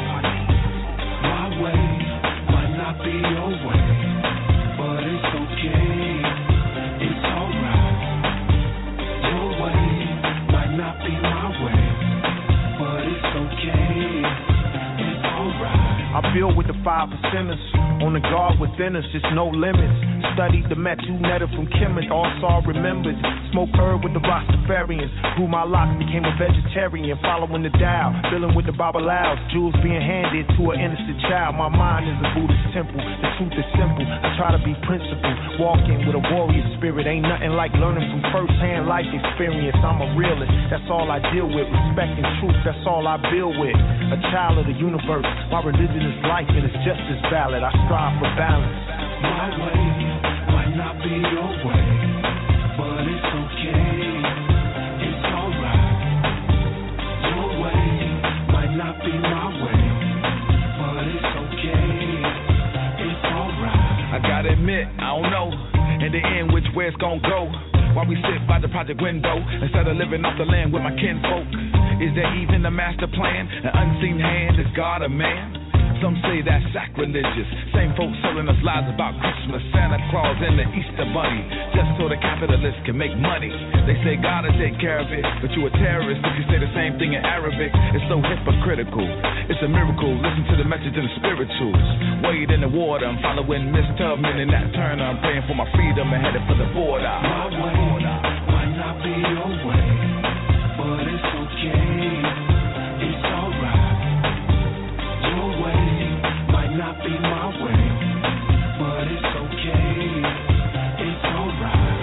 My way might not be your way, but it's okay. It's alright. Your way might not be my way, but it's okay. It's alright. I build with the five percenters. On the guard within us, just no limits. Studied the Matthew Netta from Kemet, all saw remembered. Smoked herb with the Rastafarians. Grew my locks, became a vegetarian. Following the dial, filling with the Babalao. Jewels being handed to an innocent child. My mind is a Buddhist temple. The truth is simple. I try to be principled. Walking with a warrior spirit. Ain't nothing like learning from first-hand life experience. I'm a realist. That's all I deal with. Respect and truth, that's all I build with. A child of the universe. My religion is life and it's just as valid. I strive for balance. My way might not be your way, but it's okay. It's alright. Your way might not be my way, but it's okay. It's alright. I gotta admit, I don't know in the end which way it's gonna go. While we sit by the project window instead of living off the land with my kinfolk. Is there even a master plan? An unseen hand, is God a man? Some say that's sacrilegious. Same folks telling us lies about Christmas, Santa Claus, and the Easter Bunny, just so the capitalists can make money. They say God will take care of it, but you a terrorist if you say the same thing in Arabic. It's so hypocritical. It's a miracle. Listen to the message in the spirituals. Wade in the water. I'm following Miss Tubman and Nat Turner. I'm praying for my freedom and headed for the border. My way might not be your way, but it's okay. It's alright. Your way might not be my way, but it's okay. It's alright.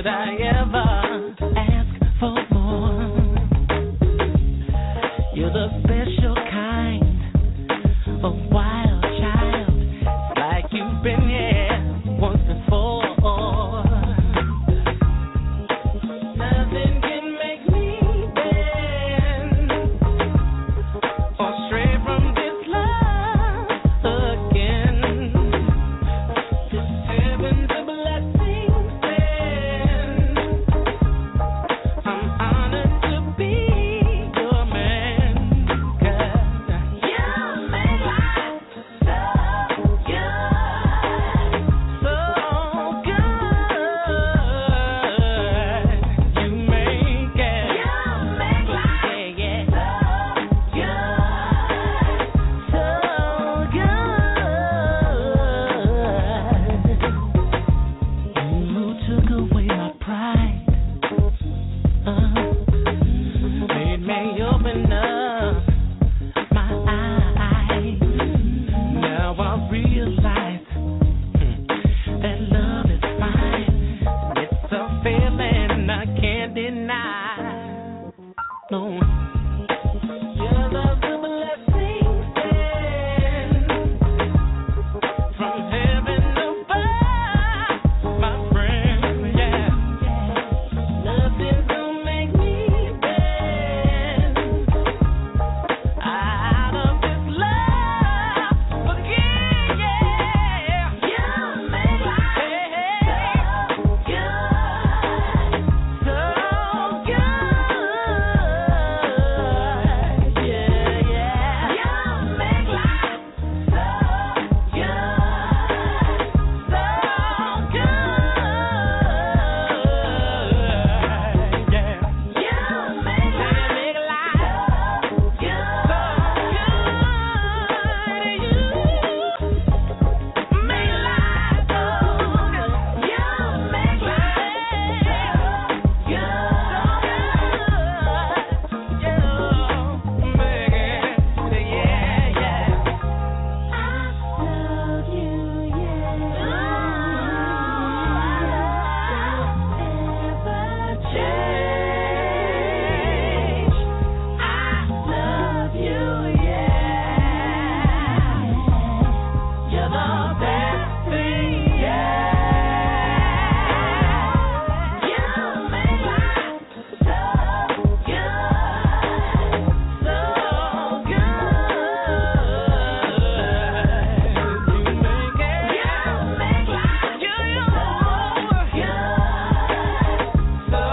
could I ever ask for more? You're the special kind of wild child. It's like you've been here once before. Nothing can make me bend or stray from this love again. This heaven's a blessing sent. I'm honored to be your man, 'cause you make life so good, so good. You make it, you make life yeah, yeah. so good, so good. You took away my pride, uh, made me open up my eyes. Now I realize hmm, that love is fine. It's a feeling I can't deny. No. Your love's a blessing sent from heaven above, my friend, yeah. Nothing gonna make me bend out of this love again, yeah. You make life so good, so good, yeah, yeah. You make life so good, so good, yeah. You make life so good, so good. You make life so good. You make life so good. You make it, yeah, yeah. I love you, yeah. Never change. I love you, yeah. You're the best thing, yeah. You make life so good, so good. You make it, you make life you, so good, so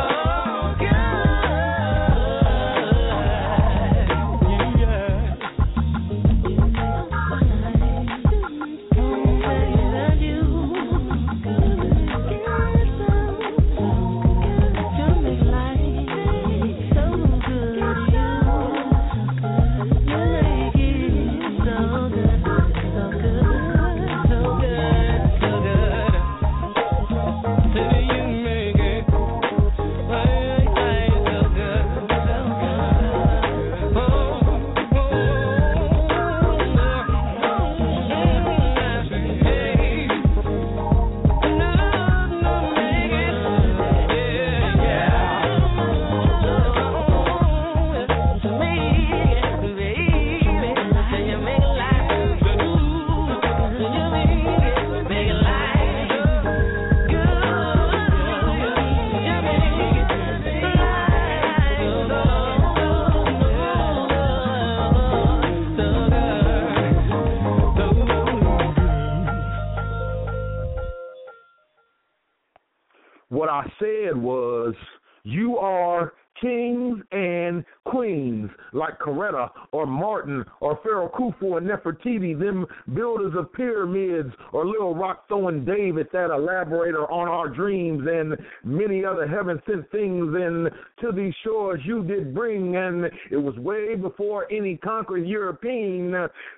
What I said was, you are kings and queens like Coretta or Martin or Pharaoh Khufu and Nefertiti, them builders of pyramids, or Little Rock throwing David, that elaborator on our dreams, and many other heaven-sent things. And to these shores you did bring, and it was way before any conquered European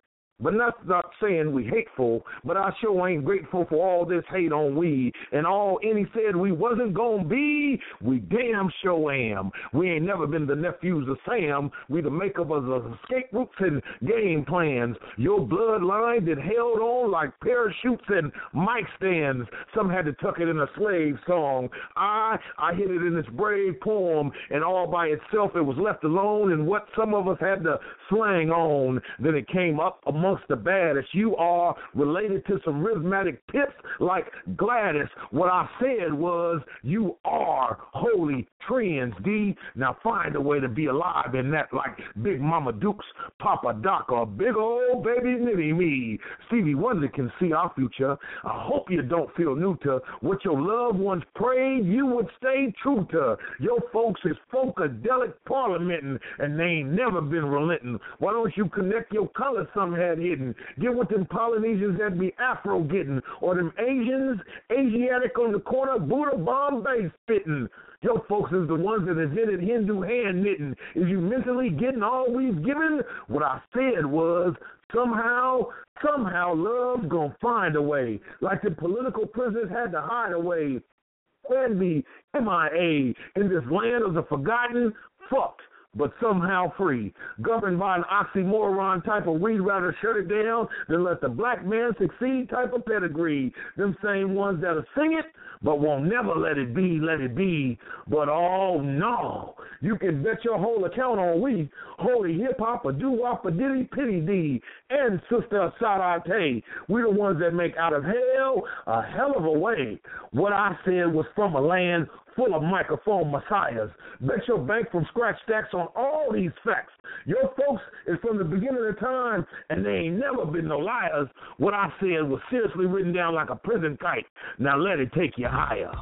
But that's not saying we hateful, but I sure ain't grateful for all this hate on we. And all any said we wasn't gonna be, we damn sure am. We ain't never been the nephews of Sam. We the makeup of the escape routes and game plans. Your bloodline that held on like parachutes and mic stands. Some had to tuck it in a slave song. I, I hit it in this brave poem, and all by itself it was left alone in what some of us had to slang on. Then it came up among the baddest. You are related to some rhythmatic pips like Gladys. What I said was you are holy trends, D. Now find a way to be alive in that like Big Mama Dukes, Papa Doc, or big old baby Nitty Me. Stevie Wonder can see our future. I hope you don't feel new to what your loved ones prayed you would stay true to. Your folks is funkadelic parliamenting, and they ain't never been relenting. Why don't you connect your colors some had hidden? Get with them Polynesians that be Afro getting, or them Asians, Asiatic on the corner, Buddha Bombay spitting. Your folks is the ones that invented Hindu hand knitting. Is you mentally getting all we've given? What I said was, somehow, somehow love's gonna find a way. Like the political prisoners had to hide away. Plan B, M I A, in this land of the forgotten, fucked, but somehow free. Governed by an oxymoron type of we'd rather shut it down than let the black man succeed type of pedigree. Them same ones that'll sing it, but won't never let it be, let it be. But oh no, you can bet your whole account on we, holy hip-hop, a doo-wop, a diddy-pitty-dee, and Sister Asada. We the ones that make out of hell a hell of a way. What I said was from a land full of microphone messiahs. Bet your bank from scratch stacks on all these facts. Your folks is from the beginning of time, and they ain't never been no liars. What I said was seriously written down like a prison kite. Now let it take you higher.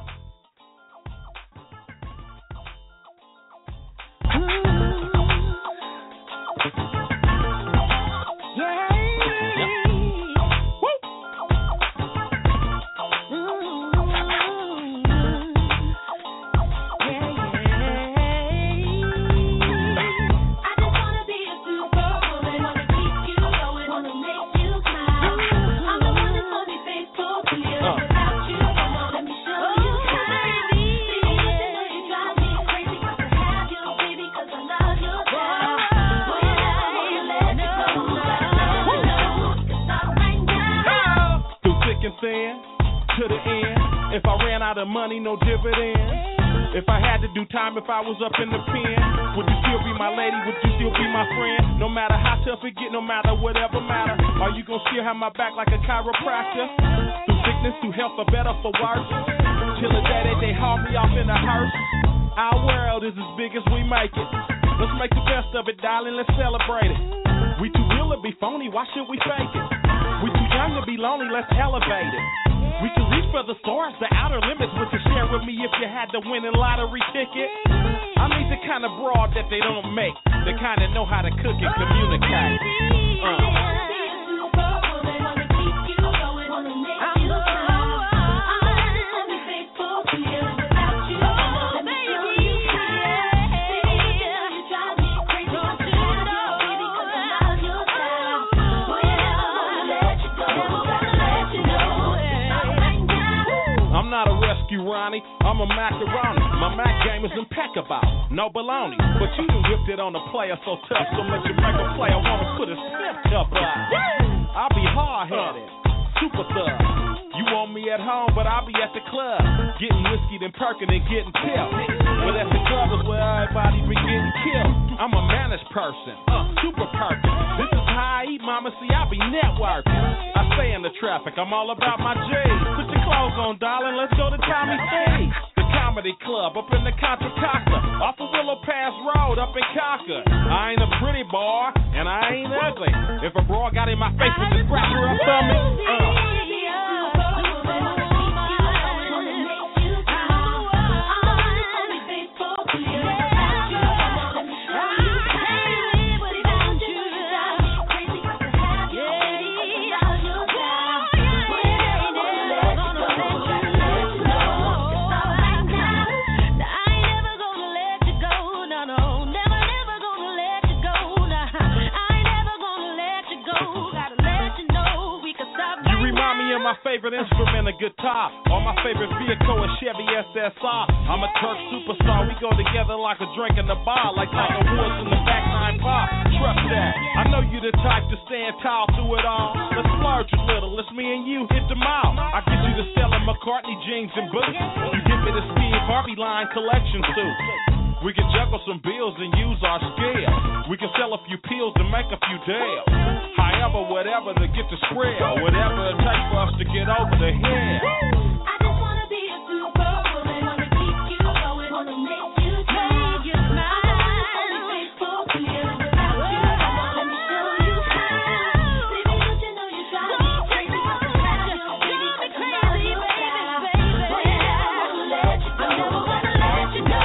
To the end, if I ran out of money, no dividends. If I had to do time, if I was up in the pen, would you still be my lady? Would you still be my friend? No matter how tough it get, no matter whatever matter, are you gonna still have my back like a chiropractor? Through sickness, through health, for better, for worse. Till the day that they haul me off in a hearse. Our world is as big as we make it. Let's make the best of it, darling. Let's celebrate it. We too real to be phony. Why should we fake it? We too young to be lonely. Let's elevate it. We can reach for the stars, the outer limits. Would you share with me if you had the winning lottery ticket? I mean the kind of broad that they don't make, the kind that know how to cook and communicate. Uh. Ronnie, I'm a macaroni. My Mac game is impeccable, no baloney. But you done whipped it on a player so tough, so much you make a play. I wanna put a snip cup out. I'll be hard-headed, super thug. You want me at home, but I'll be at the club, getting whiskey, then perking and getting killed. But at the club is where everybody be getting killed. I'm a managed person, uh, super perkin'. This is how I eat, mama. See, I be networking. I stay in the traffic. I'm all about my J's. Put your clothes on, darling. Let's go to Tommy C's. The Comedy Club up in the Contra Costa, off of Willow Pass Road up in Concord. I ain't a pretty boy, and I ain't ugly. If a broad got in my face with the scratcher up on me, uh. Gotta let fly. On my favorite vehicle is Chevy S S I. I'm a Turk superstar. We go together like a drink in the bar, like Tiger Woods in the back nine bar. Trust that. I know you the type to stand tall through it all. Let's splurge a little. It's me and you hit the mile. I get you the Stella McCartney jeans and boots. You give me the Steve Harvey line collection suit. We can juggle some bills and use our scale. We can sell a few pills and make a few deals. However, whatever to get the spread, whatever it takes for us to get over the hill. I just wanna be a superwoman, wanna keep you going, wanna make you smile. You smile. Only faithful to you without you. Let me show you how. Baby, don't you know you drive me crazy? Cause I have you, baby, cause I know you style. But I never wanna let you go. I never wanna let you go.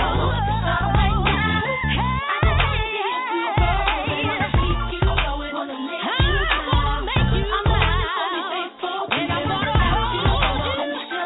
Show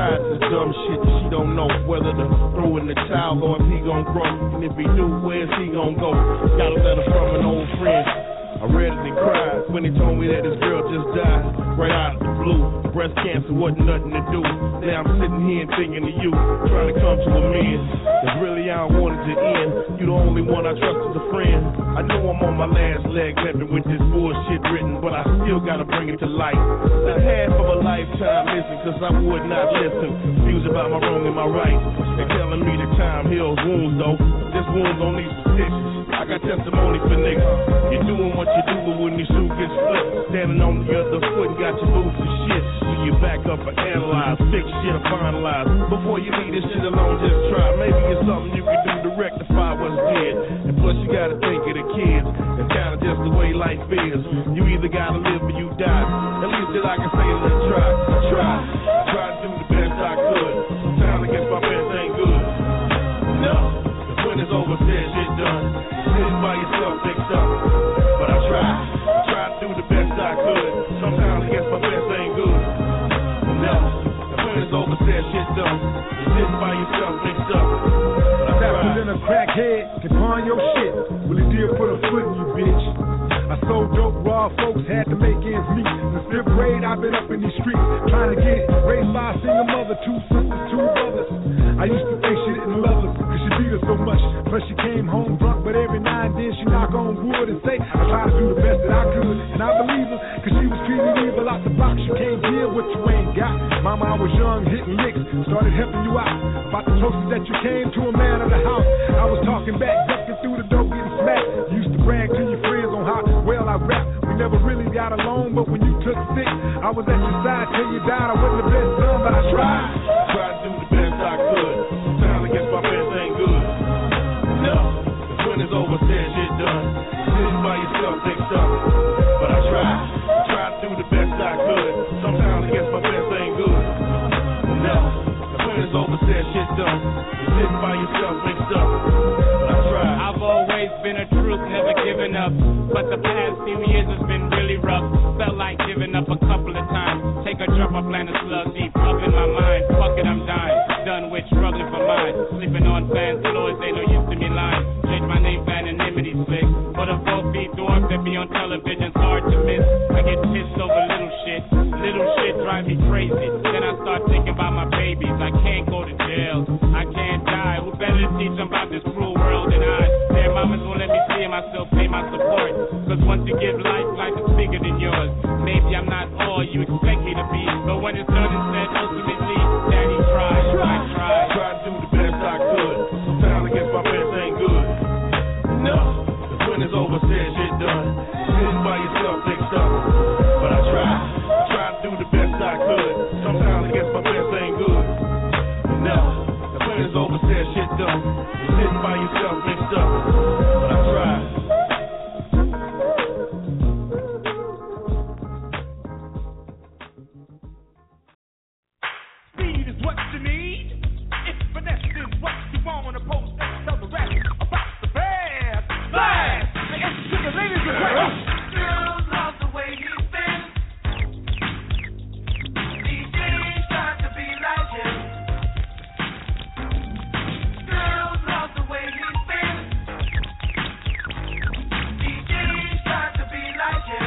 tried this dumb shit that she don't know whether to throw in the towel or if he gon' grow. And if he do, where's he gon' go? Got a letter from an old friend. I read it and cried when he told me that his girl just died right out of the blue. Breast cancer wasn't nothing to do. Now I'm sitting here and thinking of you, trying to come to a man. Cause really I don't want it to end. You the only one I trust as a friend. I know I'm on my last leg living with this bullshit written, but I still gotta bring it to light. Not half of a lifetime missing, cause I would not listen. Confused about my wrong and my right. They're telling me that time heals wounds though. This wounds don't need stitches. I got testimony for niggas. You're doing what you do, but when your shoe gets flipped, standing on the other foot and got your boots and shit. When you back up and analyze, fix shit or finalize. Before you leave this shit alone, just try. Maybe it's something you can do to rectify what's dead. And plus you gotta think of the kids. It's kinda just the way life is. You either gotta live or you die. At least that I can say, let's try. Try. Try to do the best I could. Sometimes against my best ain't good. No. When it's over, said shit done. Sitting by yourself, fixed up. But I try, try to do the best I could. Sometimes I guess my best ain't good. No, when it's over, said shit done. Sitting by yourself, fixed up. But I try. Than a crackhead can pawn your shit. Well, he did put a foot in you, bitch. I sold dope, raw folks had to make ends meet. Since fifth grade, I've been up in these streets trying to get it. Raised by a single mother, two sisters, two brothers. I used to think she didn't love us, cause she beat us so much. Plus she came home drunk, but every now and then she knock on wood and say, I try to do the best that I could. And I believe her, cause she was treating evil out the box. You can't deal what you ain't got. Mama, I was young, hitting licks, started helping you out. About the closest that you came to a man of the house. I was talking back, ducking through the door, getting smacked. You used to brag to your friends on how well I rap. We never really got along, but when you took sick, I was at your side till you died. I wasn't the best son, but I tried. Tried to do the best I could. Sometimes I guess my best ain't good. No, when it's over, said shit done. Sitting by yourself, fixed up. But I tried. Tried to do the best I could. Sometimes I guess my best ain't good. No, when it's over, said shit done. Sitting by yourself, fixed up. But I tried. I've always been a truth, never given up. But the past few years has been really rough. Felt like giving up a couple of times. Take a drop, I plant a slug deep up in my mind. Fuck it, I'm dying. Done with struggling for mine. Sleeping on fans floors, they no use to me lying. Change my name for anonymity slick. For the four feet dwarf that be on television's hard to miss. I get pissed over little shit. Little shit drive me crazy. Then I start thinking about my babies. I can't go to jail. I can't die. Who better to teach them about this cruel world than I? Their mamas won't let me see myself, pay my support. Cause once you give life, life is bigger than yours. Maybe I'm not all you expect me to be, but when it's done and said, ultimately, Daddy tried, I tried. Tried to do the best I could. Sometimes I guess my best ain't good. No, cause when it's over, said shit done. Sitting by yourself, fixed up. But I tried, tried to do the best I could. Sometimes I guess my best ain't good. No, cause when it's over, said shit done. Sitting by yourself, fixed up. But I tried. Speed is what you need. If finesse is what you want, opposed to tell the rest about the bad. Blast! The answer to the ladies' request. Girls love the way he spins. D Js try to be like him. Girls love the way he spins. D Js try to be like him.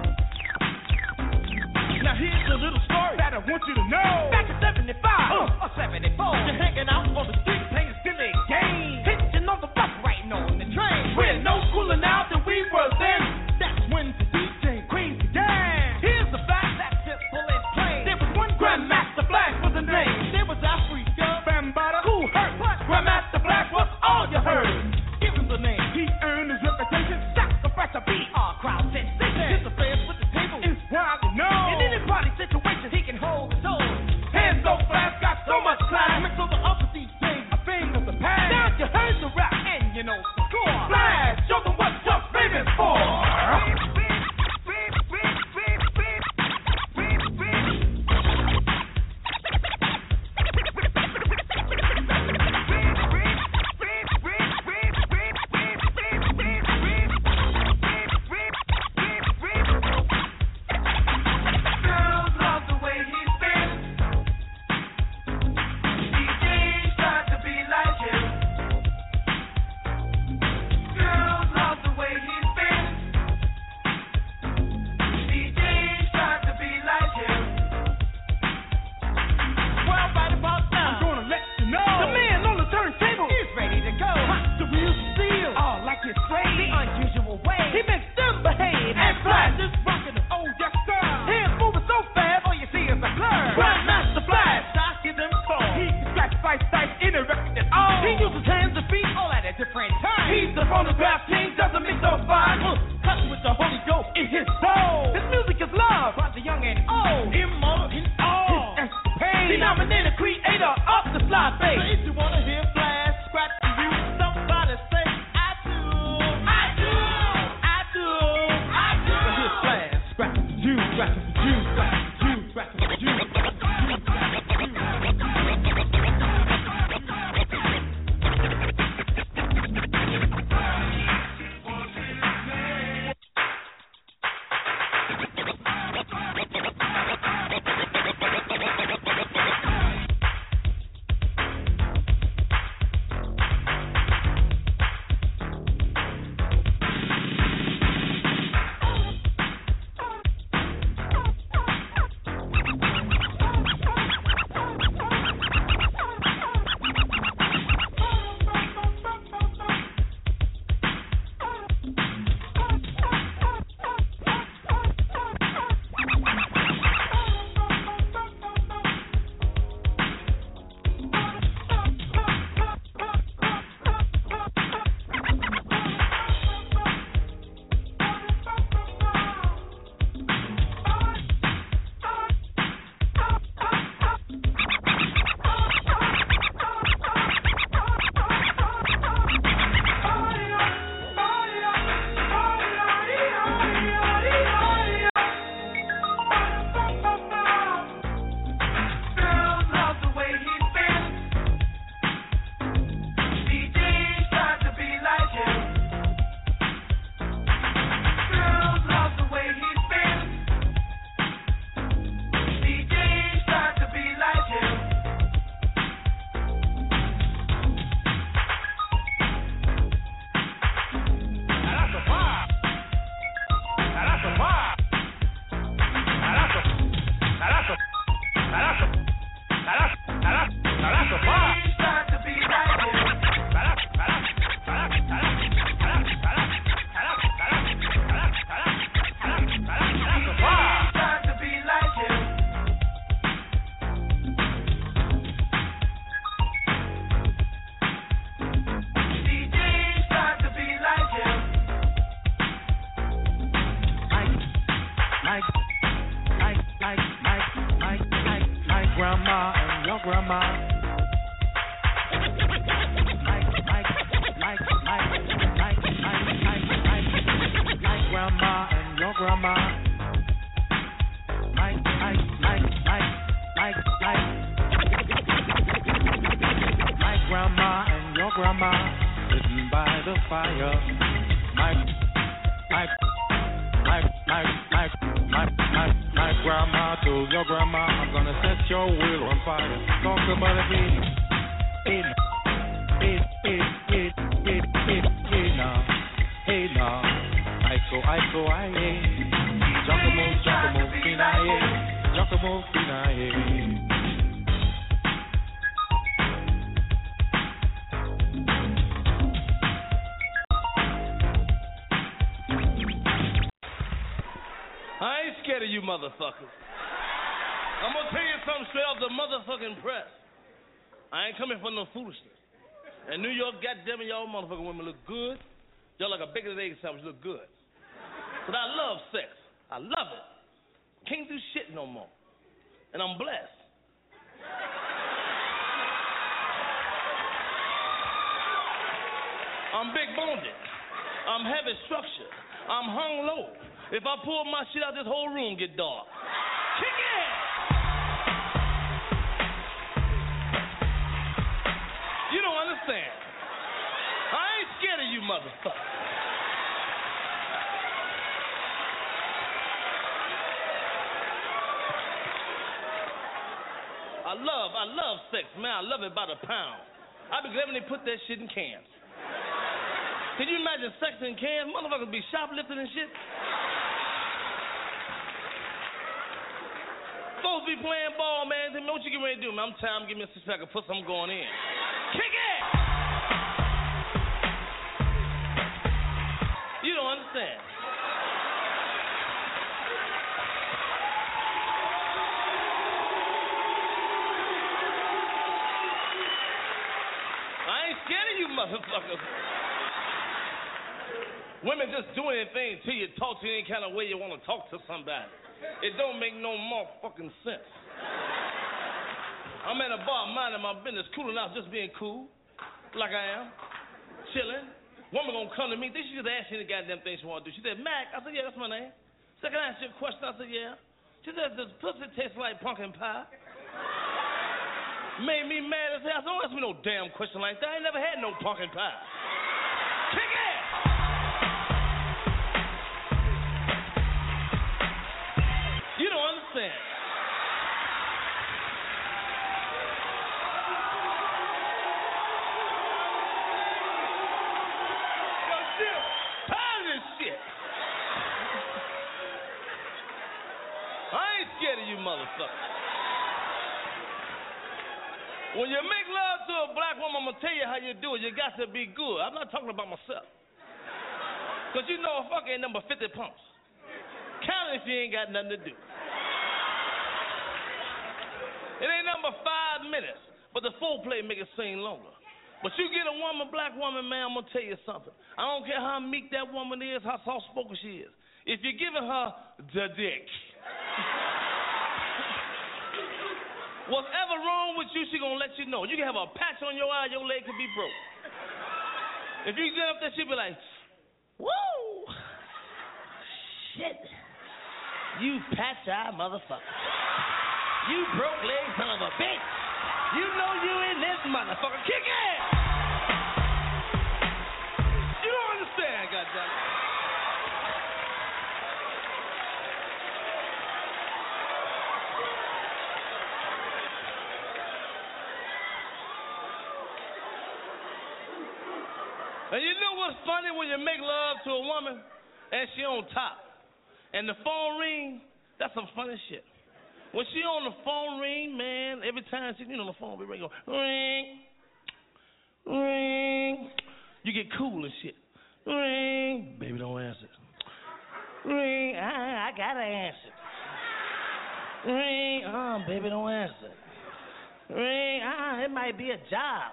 Now here's a little story that I want you to know. Back in seventy-five Uh. or seventy-four, you're hanging out on the street playing silly games, hitching on the bus, riding on the train. We're no cooler now than we were then. That's when the D J Queen began. Here's the fact that's simple and plain. There was one Grandmaster Black was the name. There was Africa, Bambaataa, Kool Herc, but Grandmaster Black was all you heard. Give him the name. He earned his reputation. Sacrifice a beat, our crowd sensation. His affairs with the table is wild to know. In any party situation, he can hold his own. Hands so fast, got so much class. Mix over up with these things, a thing of the past. Now you heard the rap, and you know the score. Blast, show them what you're famous for. Girls love the way he spins. your grandma. Like, like, like, like, like, like, like, like, like grandma and your grandma. Like, like, like, like, like, like, like grandma and your grandma sitting by the fire. Like, like, like, like, like, like, like, like grandma told your grandma, I'm gonna set your will on fire. Talk about it, hey, hey, hey, hey, hey, hey, hey now, hey now, I so, I so, I hey, Giacomo, Giacomo, Fina, hey, Giacomo, Fina, hey. I ain't scared of you motherfuckers. I'm gonna tell you something straight off the motherfucking press. I ain't coming for no foolishness. In New York, goddammit, y'all motherfucking women look good. Y'all like a bacon and egg sandwich look good. But I love sex. I love it. Can't do shit no more. And I'm blessed. I'm big boned. I'm heavy structured. I'm hung low. If I pull my shit out, this whole room get dark. Kick it! You don't understand. I ain't scared of you motherfuckers. I love, I love sex, man. I love it by the pound. I be glad when they put that shit in cans. Can you imagine sex in cans? Motherfuckers be shoplifting and shit. Folks be playing ball, man. Tell me what you get ready to do, man. I'm tired. Give me a six pack of pussy. I'm going in. Kick it! You don't understand. I ain't scared of you motherfuckers. Women just do anything to you, talk to you any kind of way you want to talk to somebody. It don't make no motherfucking sense. I'm at a bar minding my business, cooling out, just being cool, like I am, chilling. Woman gonna come to me, think she just ask me the goddamn thing she wanna do. She said, Mac. I said, yeah, that's my name. She said, can I ask you a question? I said, yeah. She said, does pussy taste like pumpkin pie? Made me mad as hell. I said, don't ask me no damn question like that. I ain't never had no pumpkin pie. Kick it! You don't understand. Yo, Jim, tired of this shit. I ain't scared of you motherfuckers. When you make love to a black woman, I'm gonna tell you how you do it. You got to be good. I'm not talking about myself. Cause you know a fuck ain't number fifty pumps. Count if you ain't got nothing to do. It ain't number five minutes, but the foreplay make it seem longer. But you get a woman, black woman, man, I'm gonna tell you something. I don't care how meek that woman is, how soft-spoken she is. If you're giving her the dick, whatever wrong with you, she gonna let you know. You can have a patch on your eye, your leg could be broke. If you get up there, she'll be like, woo, shit, you patch-eye motherfucker. You broke leg son of a bitch. You know you in this motherfucker. Kick it! You don't understand, goddammit. And you know what's funny when you make love to a woman and she on top and the phone ring? That's some funny shit. When she on the phone ring, man, every time she, you know, the phone be ring, go ring, ring. You get cool and shit. Ring, baby, don't answer. Ring, I, I gotta answer. Ring, oh, baby, don't answer. Ring, ah, it might be a job.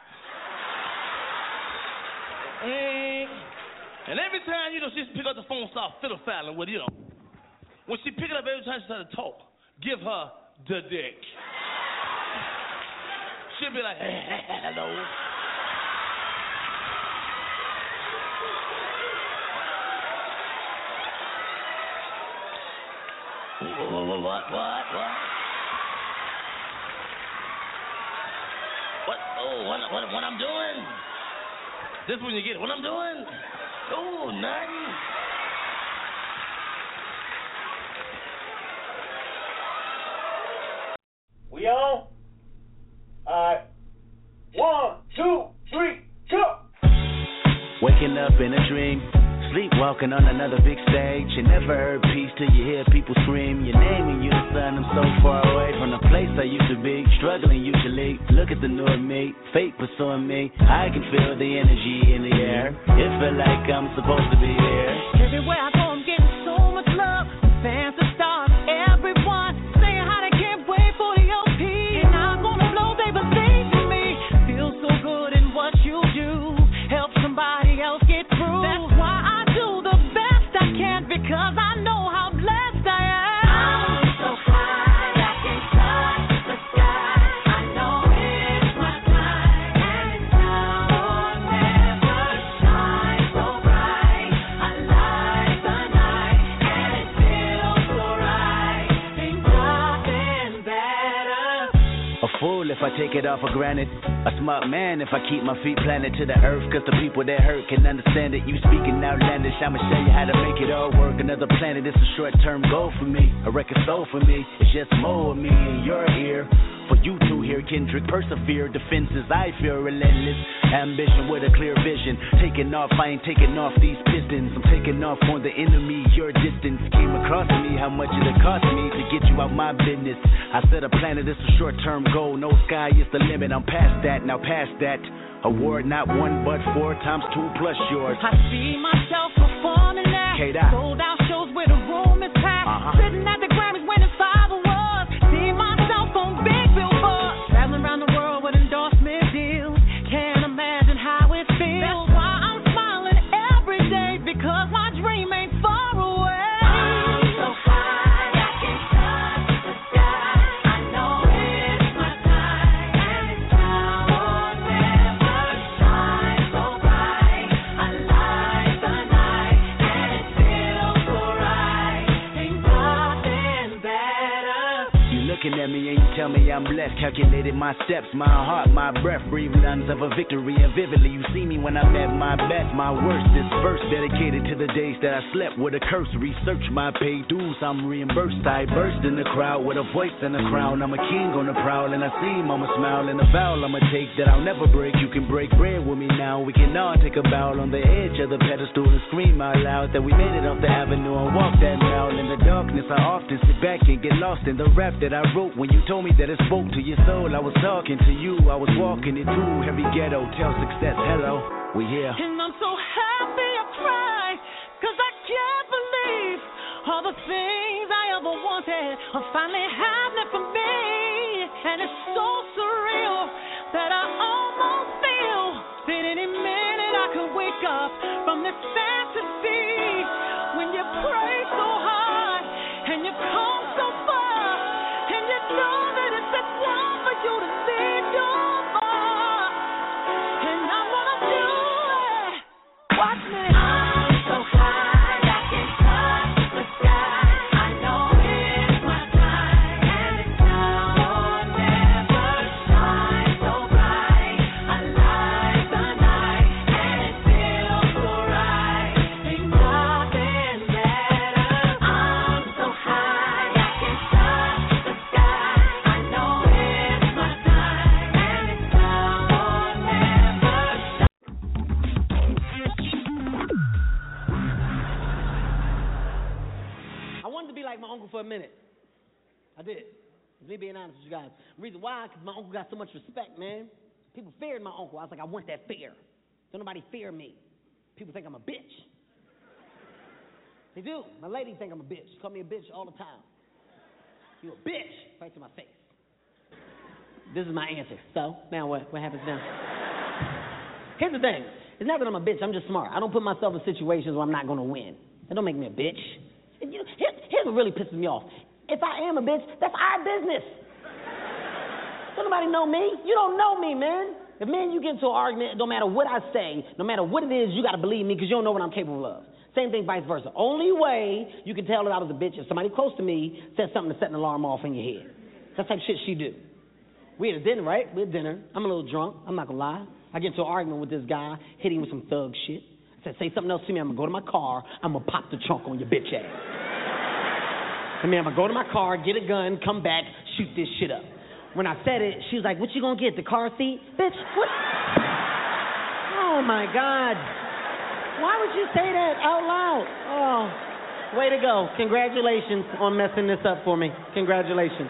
Ring. And every time, you know, she pick up the phone, start fiddle-faddling with, you know. When she pick it up every time she started to talk, give her the dick. She'll be like, hello. What, what, what, what? What, oh, what, what, what I'm doing? This when you get what I'm doing? Oh, nice. We on? Alright. One, two, three, go! Waking up in a dream, sleepwalking on another big stage. You never heard peace till you hear people scream your name and you the sun. I'm so far away from the place I used to be, struggling usually. Look at the new me, fate pursuing me. I can feel the energy in the air. It feel like I'm supposed to be here. Everywhere I go, I'm getting so much love. Fans and stars, everyone saying how they can't wait for the O P. And I'm gonna blow, they believe in me. Feel so good in what you do. Help somebody else get through. That's why I do the best I can, because I know how blessed I am. I'm so high, I can touch the sky. I know it's my time, and it's now or never. Shine so bright, I light the night, and it feels so right. Ain't nothing better. A fool if I take it all for granted. A smart man if I keep my feet planted to the earth. Cause the people that hurt can understand it. You speaking outlandish, I'ma show you how to make it all work. Another planet, it's a short-term goal for me. A record soul for me, it's just more of me in your ear. For you to hear Kendrick persevere. Defenses, I feel relentless. Ambition with a clear vision. Taking off, I ain't taking off these pistons. I'm taking off on the enemy. Your distance came across me. How much it cost me to get you out my business. I said a planet, it's a short-term goal. No sky is the limit. I'm past that, now past that. Award not one but four times two plus yours. I see myself performing there. K-Dot. Sold out shows where the room is packed. Uh-huh. Sitting at the Grammys winning five awards. See myself on big billboards. Traveling around the world with endorsement deals. Can't imagine how it feels. That's why I'm smiling every day, because my dream ain't far away. I'm so high, I can touch the sky. I know it's my time, and it's now or never. Shine so bright, I light the night, and it feels so right. Ain't nothing better. You looking at me and you tell me I'm blessed. Calculated my steps, my heart, my breath. Breathe lungs of a victory, and vividly you see me when I'm at my best. My worst is verse dedicated to the days that I slept with a curse. Research my paid dues, I'm reimbursed. I burst in the crowd with a voice and a crown. I'm a king on the prowl, and I see mama smile. And a vow I'ma take that I'll never break. You can break bread with me now. We can all take a bow on the edge of the pedestal and scream out loud that we made it off the avenue and walk that mile. In the darkness I often sit back and get lost in the rap that I wrote. When you told me that it spoke to your soul, I was talking to you. I was walking it through every ghetto. Tell success, hello, we here. And I'm so happy I cry, cause I can't believe all the things I ever wanted are finally happening for me. And it's so surreal that I almost feel that any minute I could wake up from this fantasy. When you pray so hard and you come so far, and you know that it's a time for you to leave your mark. And I'm gonna do it. Watch me. I'm so high, I can touch the sky. I know it's my time, and it's now or never. Shine so bright, I light the night, and it feels so right. Ain't nothing better. I'm so high, I can touch the sky. I know it's my time, and it's now or never. I wanted to be like my uncle for a minute. I did. Me being honest with you guys. The reason why, because my uncle got so much respect, man. People feared my uncle. I was like, I want that fear. Don't nobody fear me. People think I'm a bitch. They do. My lady think I'm a bitch. She call me a bitch all the time. You a bitch. Right to my face. This is my answer. So, now what? What happens now? Here's the thing. It's not that I'm a bitch. I'm just smart. I don't put myself in situations where I'm not going to win. That don't make me a bitch. And you know, here, here's what really pisses me off. If I am a bitch, that's our business. Don't nobody know me. You don't know me, man. If me and you get into an argument, no matter what I say, no matter what it is, you got to believe me because you don't know what I'm capable of. Same thing, vice versa. Only way you can tell that I was a bitch if somebody close to me said something to set an alarm off in your head. That's the type of shit she do. We had a dinner, right? We had dinner. I'm a little drunk. I'm not going to lie. I get into an argument with this guy, hit him with some thug shit. I said, say something else to me. I'm going to go to my car. I'm going to pop the trunk on your bitch ass. I mean, I'm going to go to my car, get a gun, come back, shoot this shit up. When I said it, she was like, what you going to get, the car seat? Bitch, what? Oh, my God. Why would you say that out loud? Oh, way to go. Congratulations on messing this up for me. Congratulations.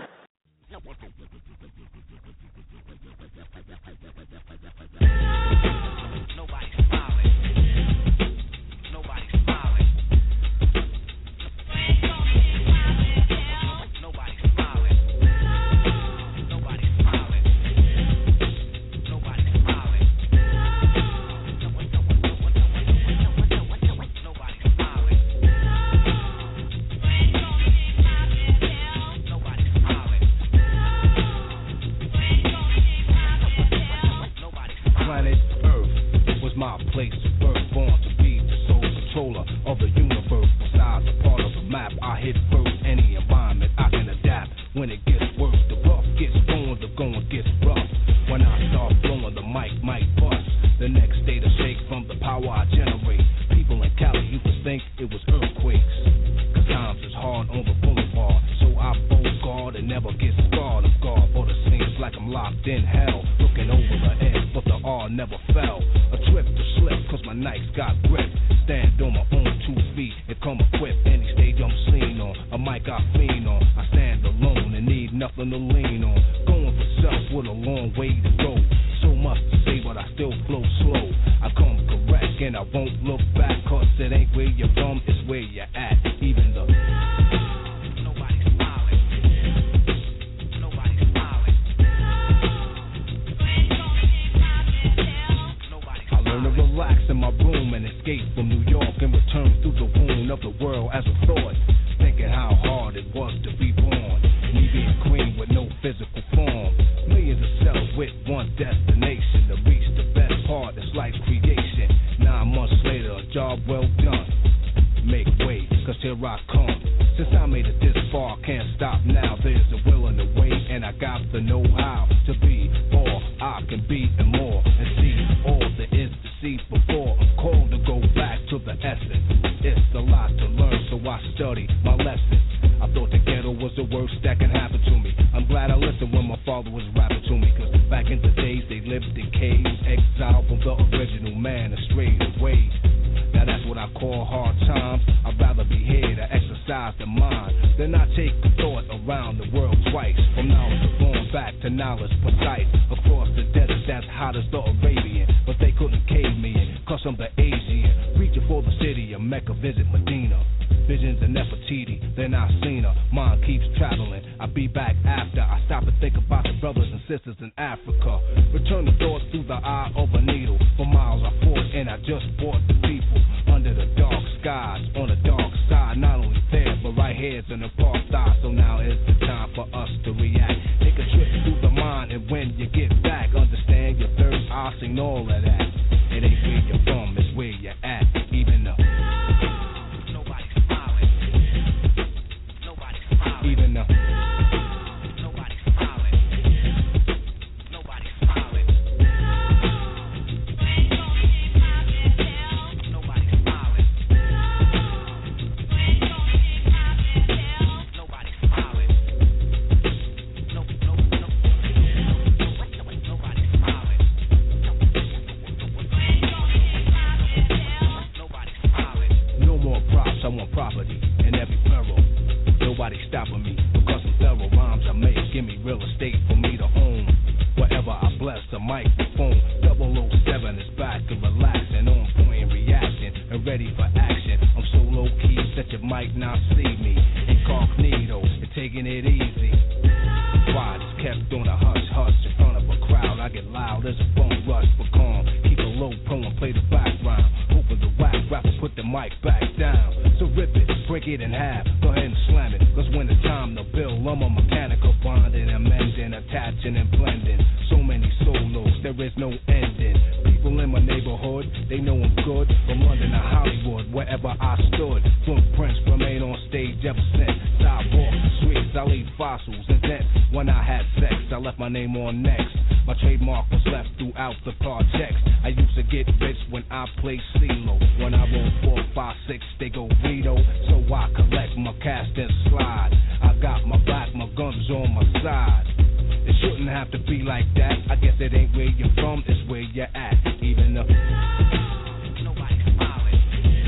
Break it in half, go ahead and slam it. Cause when it's time to build, I'm a mechanical bond bending and mending, attaching and blending. So many solos, there is no ending. People in my neighborhood, they know I'm good. From London to Hollywood, wherever I stood. Footprints remain on stage ever since. Sidewalks, streets, I leave fossils and dents. When I had sex, I left my name on next. My trademark was left throughout the projects. I used to get rich when I played CeeLo. When I roll four, five, six, they go Rito. So I collect my cash and slide. I got my back, my guns on my side. It shouldn't have to be like that. I guess it ain't where you're from, it's where you're at. Even if nobody smiling,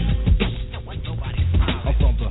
I'm from the.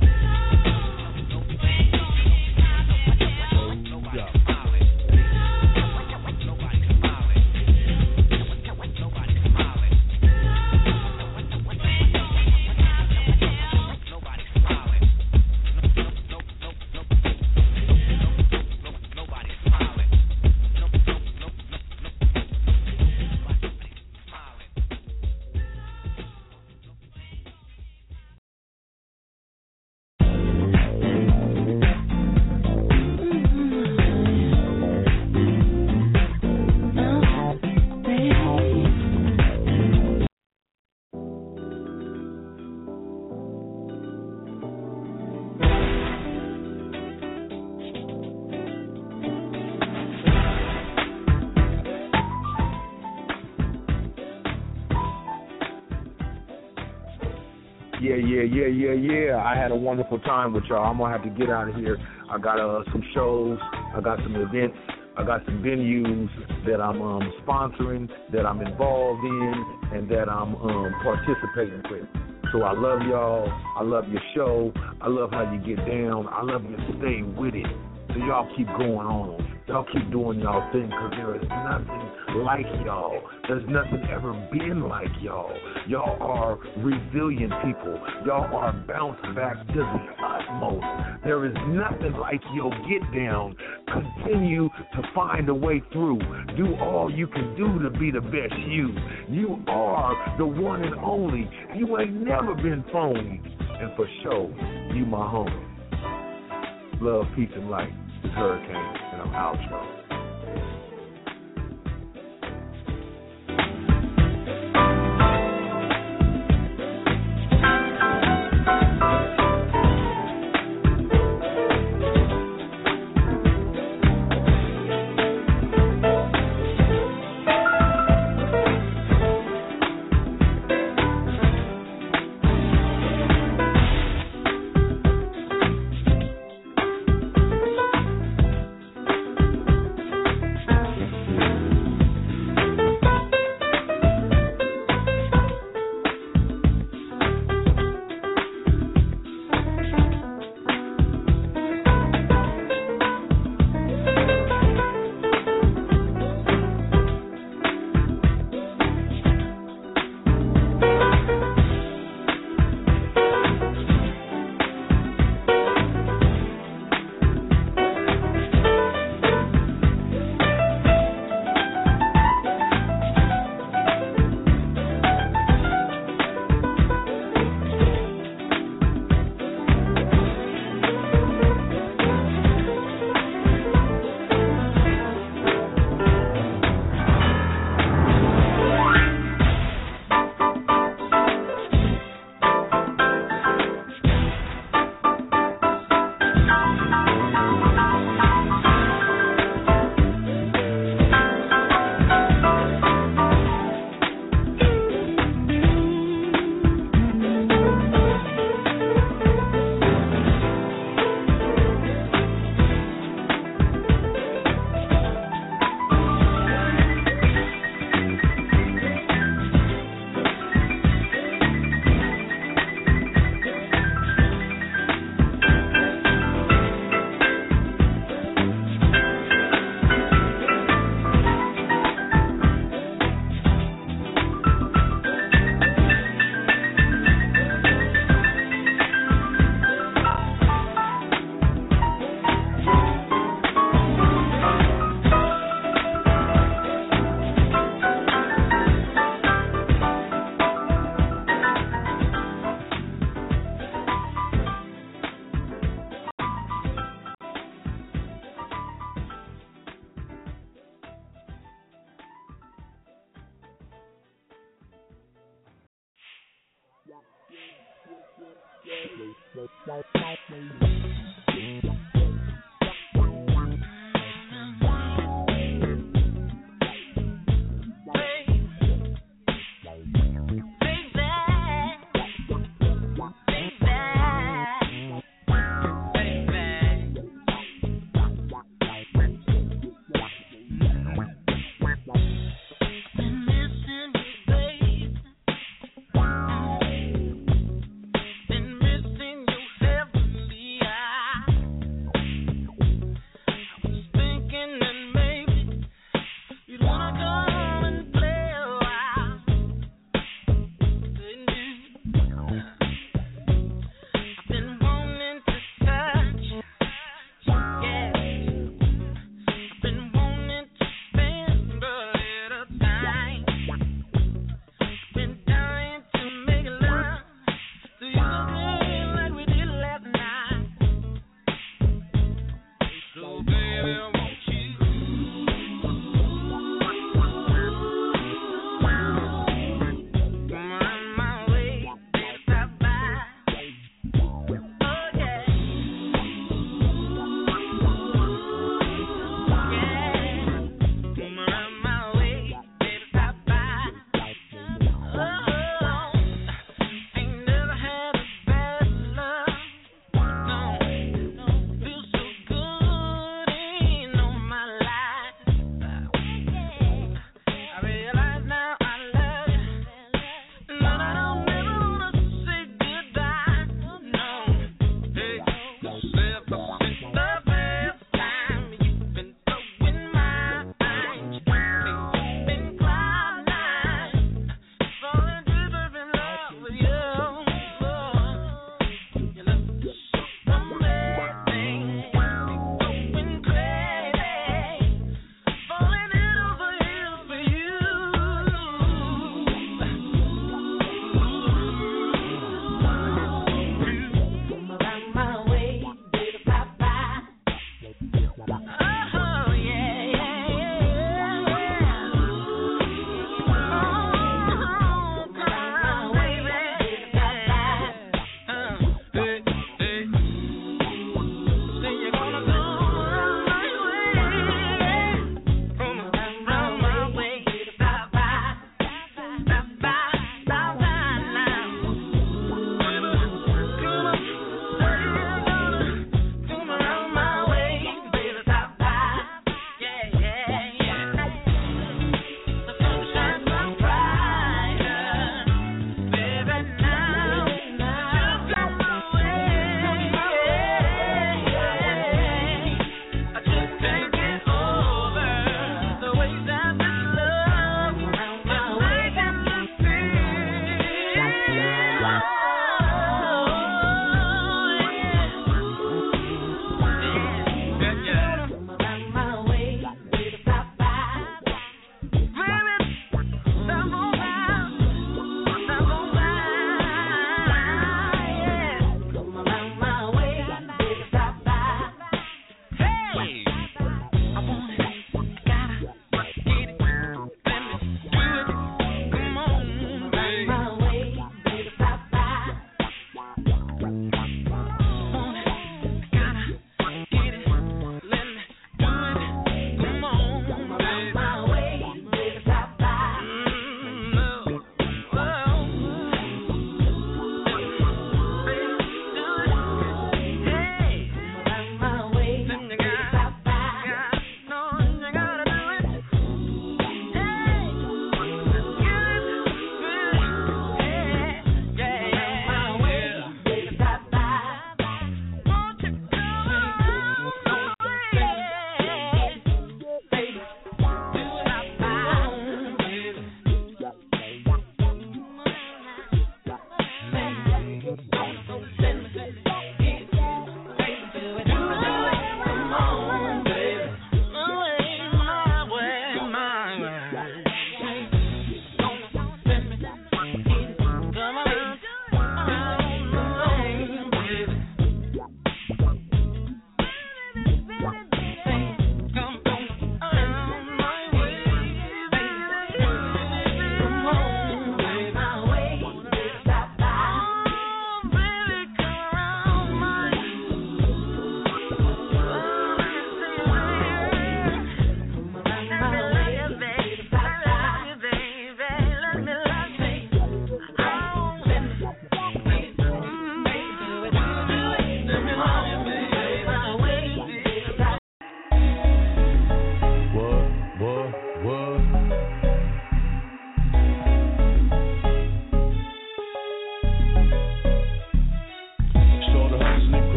Yeah, yeah, yeah, yeah, yeah. I had a wonderful time with y'all. I'm going to have to get out of here. I got uh, some shows. I got some events. I got some venues that I'm um, sponsoring, that I'm involved in, and that I'm um, participating with. So I love y'all. I love your show. I love how you get down. I love you to stay with it. So y'all keep going on. Y'all keep doing y'all thing, because there is nothing like y'all. There's nothing ever been like y'all. Y'all are resilient people. Y'all are bounce back to the utmost. There is nothing like your get down. Continue to find a way through. Do all you can do to be the best you. You are the one and only. You ain't never been phony. And for sure, you my homie. Love, peace, and light. It's Hurricane, and I'm outro.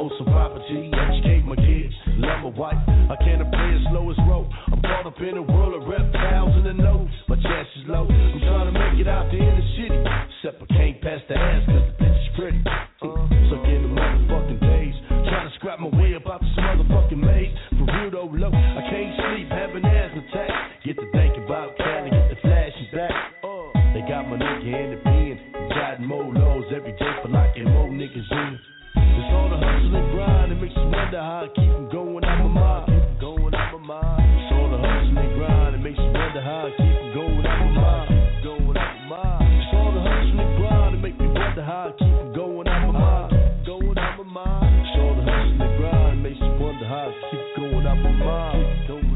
own some property, educate my kids, love my wife. I can't play as slow as rope. I'm caught up in a world of reptiles and the nose. My chance is low. I'm trying to make it out there in the city. Except I can't pass the ass cause the bitch is pretty. Uh, Suck in the motherfucking days. Trying to scrap my way up out this motherfucking maze. For real though, low. I can't sleep, having asthma attack. Get to thinking about Cali, get the flashing back. Uh, they got my nigga in the pen. Jotting more lows every day for locking more niggas in. It's all the hustle and grind. It makes you wonder how I keep them going out my mind. Keep going out my mind. It's all the hustle and grind. It makes you wonder how I keep them going out my mind. Keep going out my mind. It's all the hustle and grind. It makes me wonder how I keep them going out my mind. Going out my mind. It's all the hustle and grind. It makes you wonder how I keep going out my mind.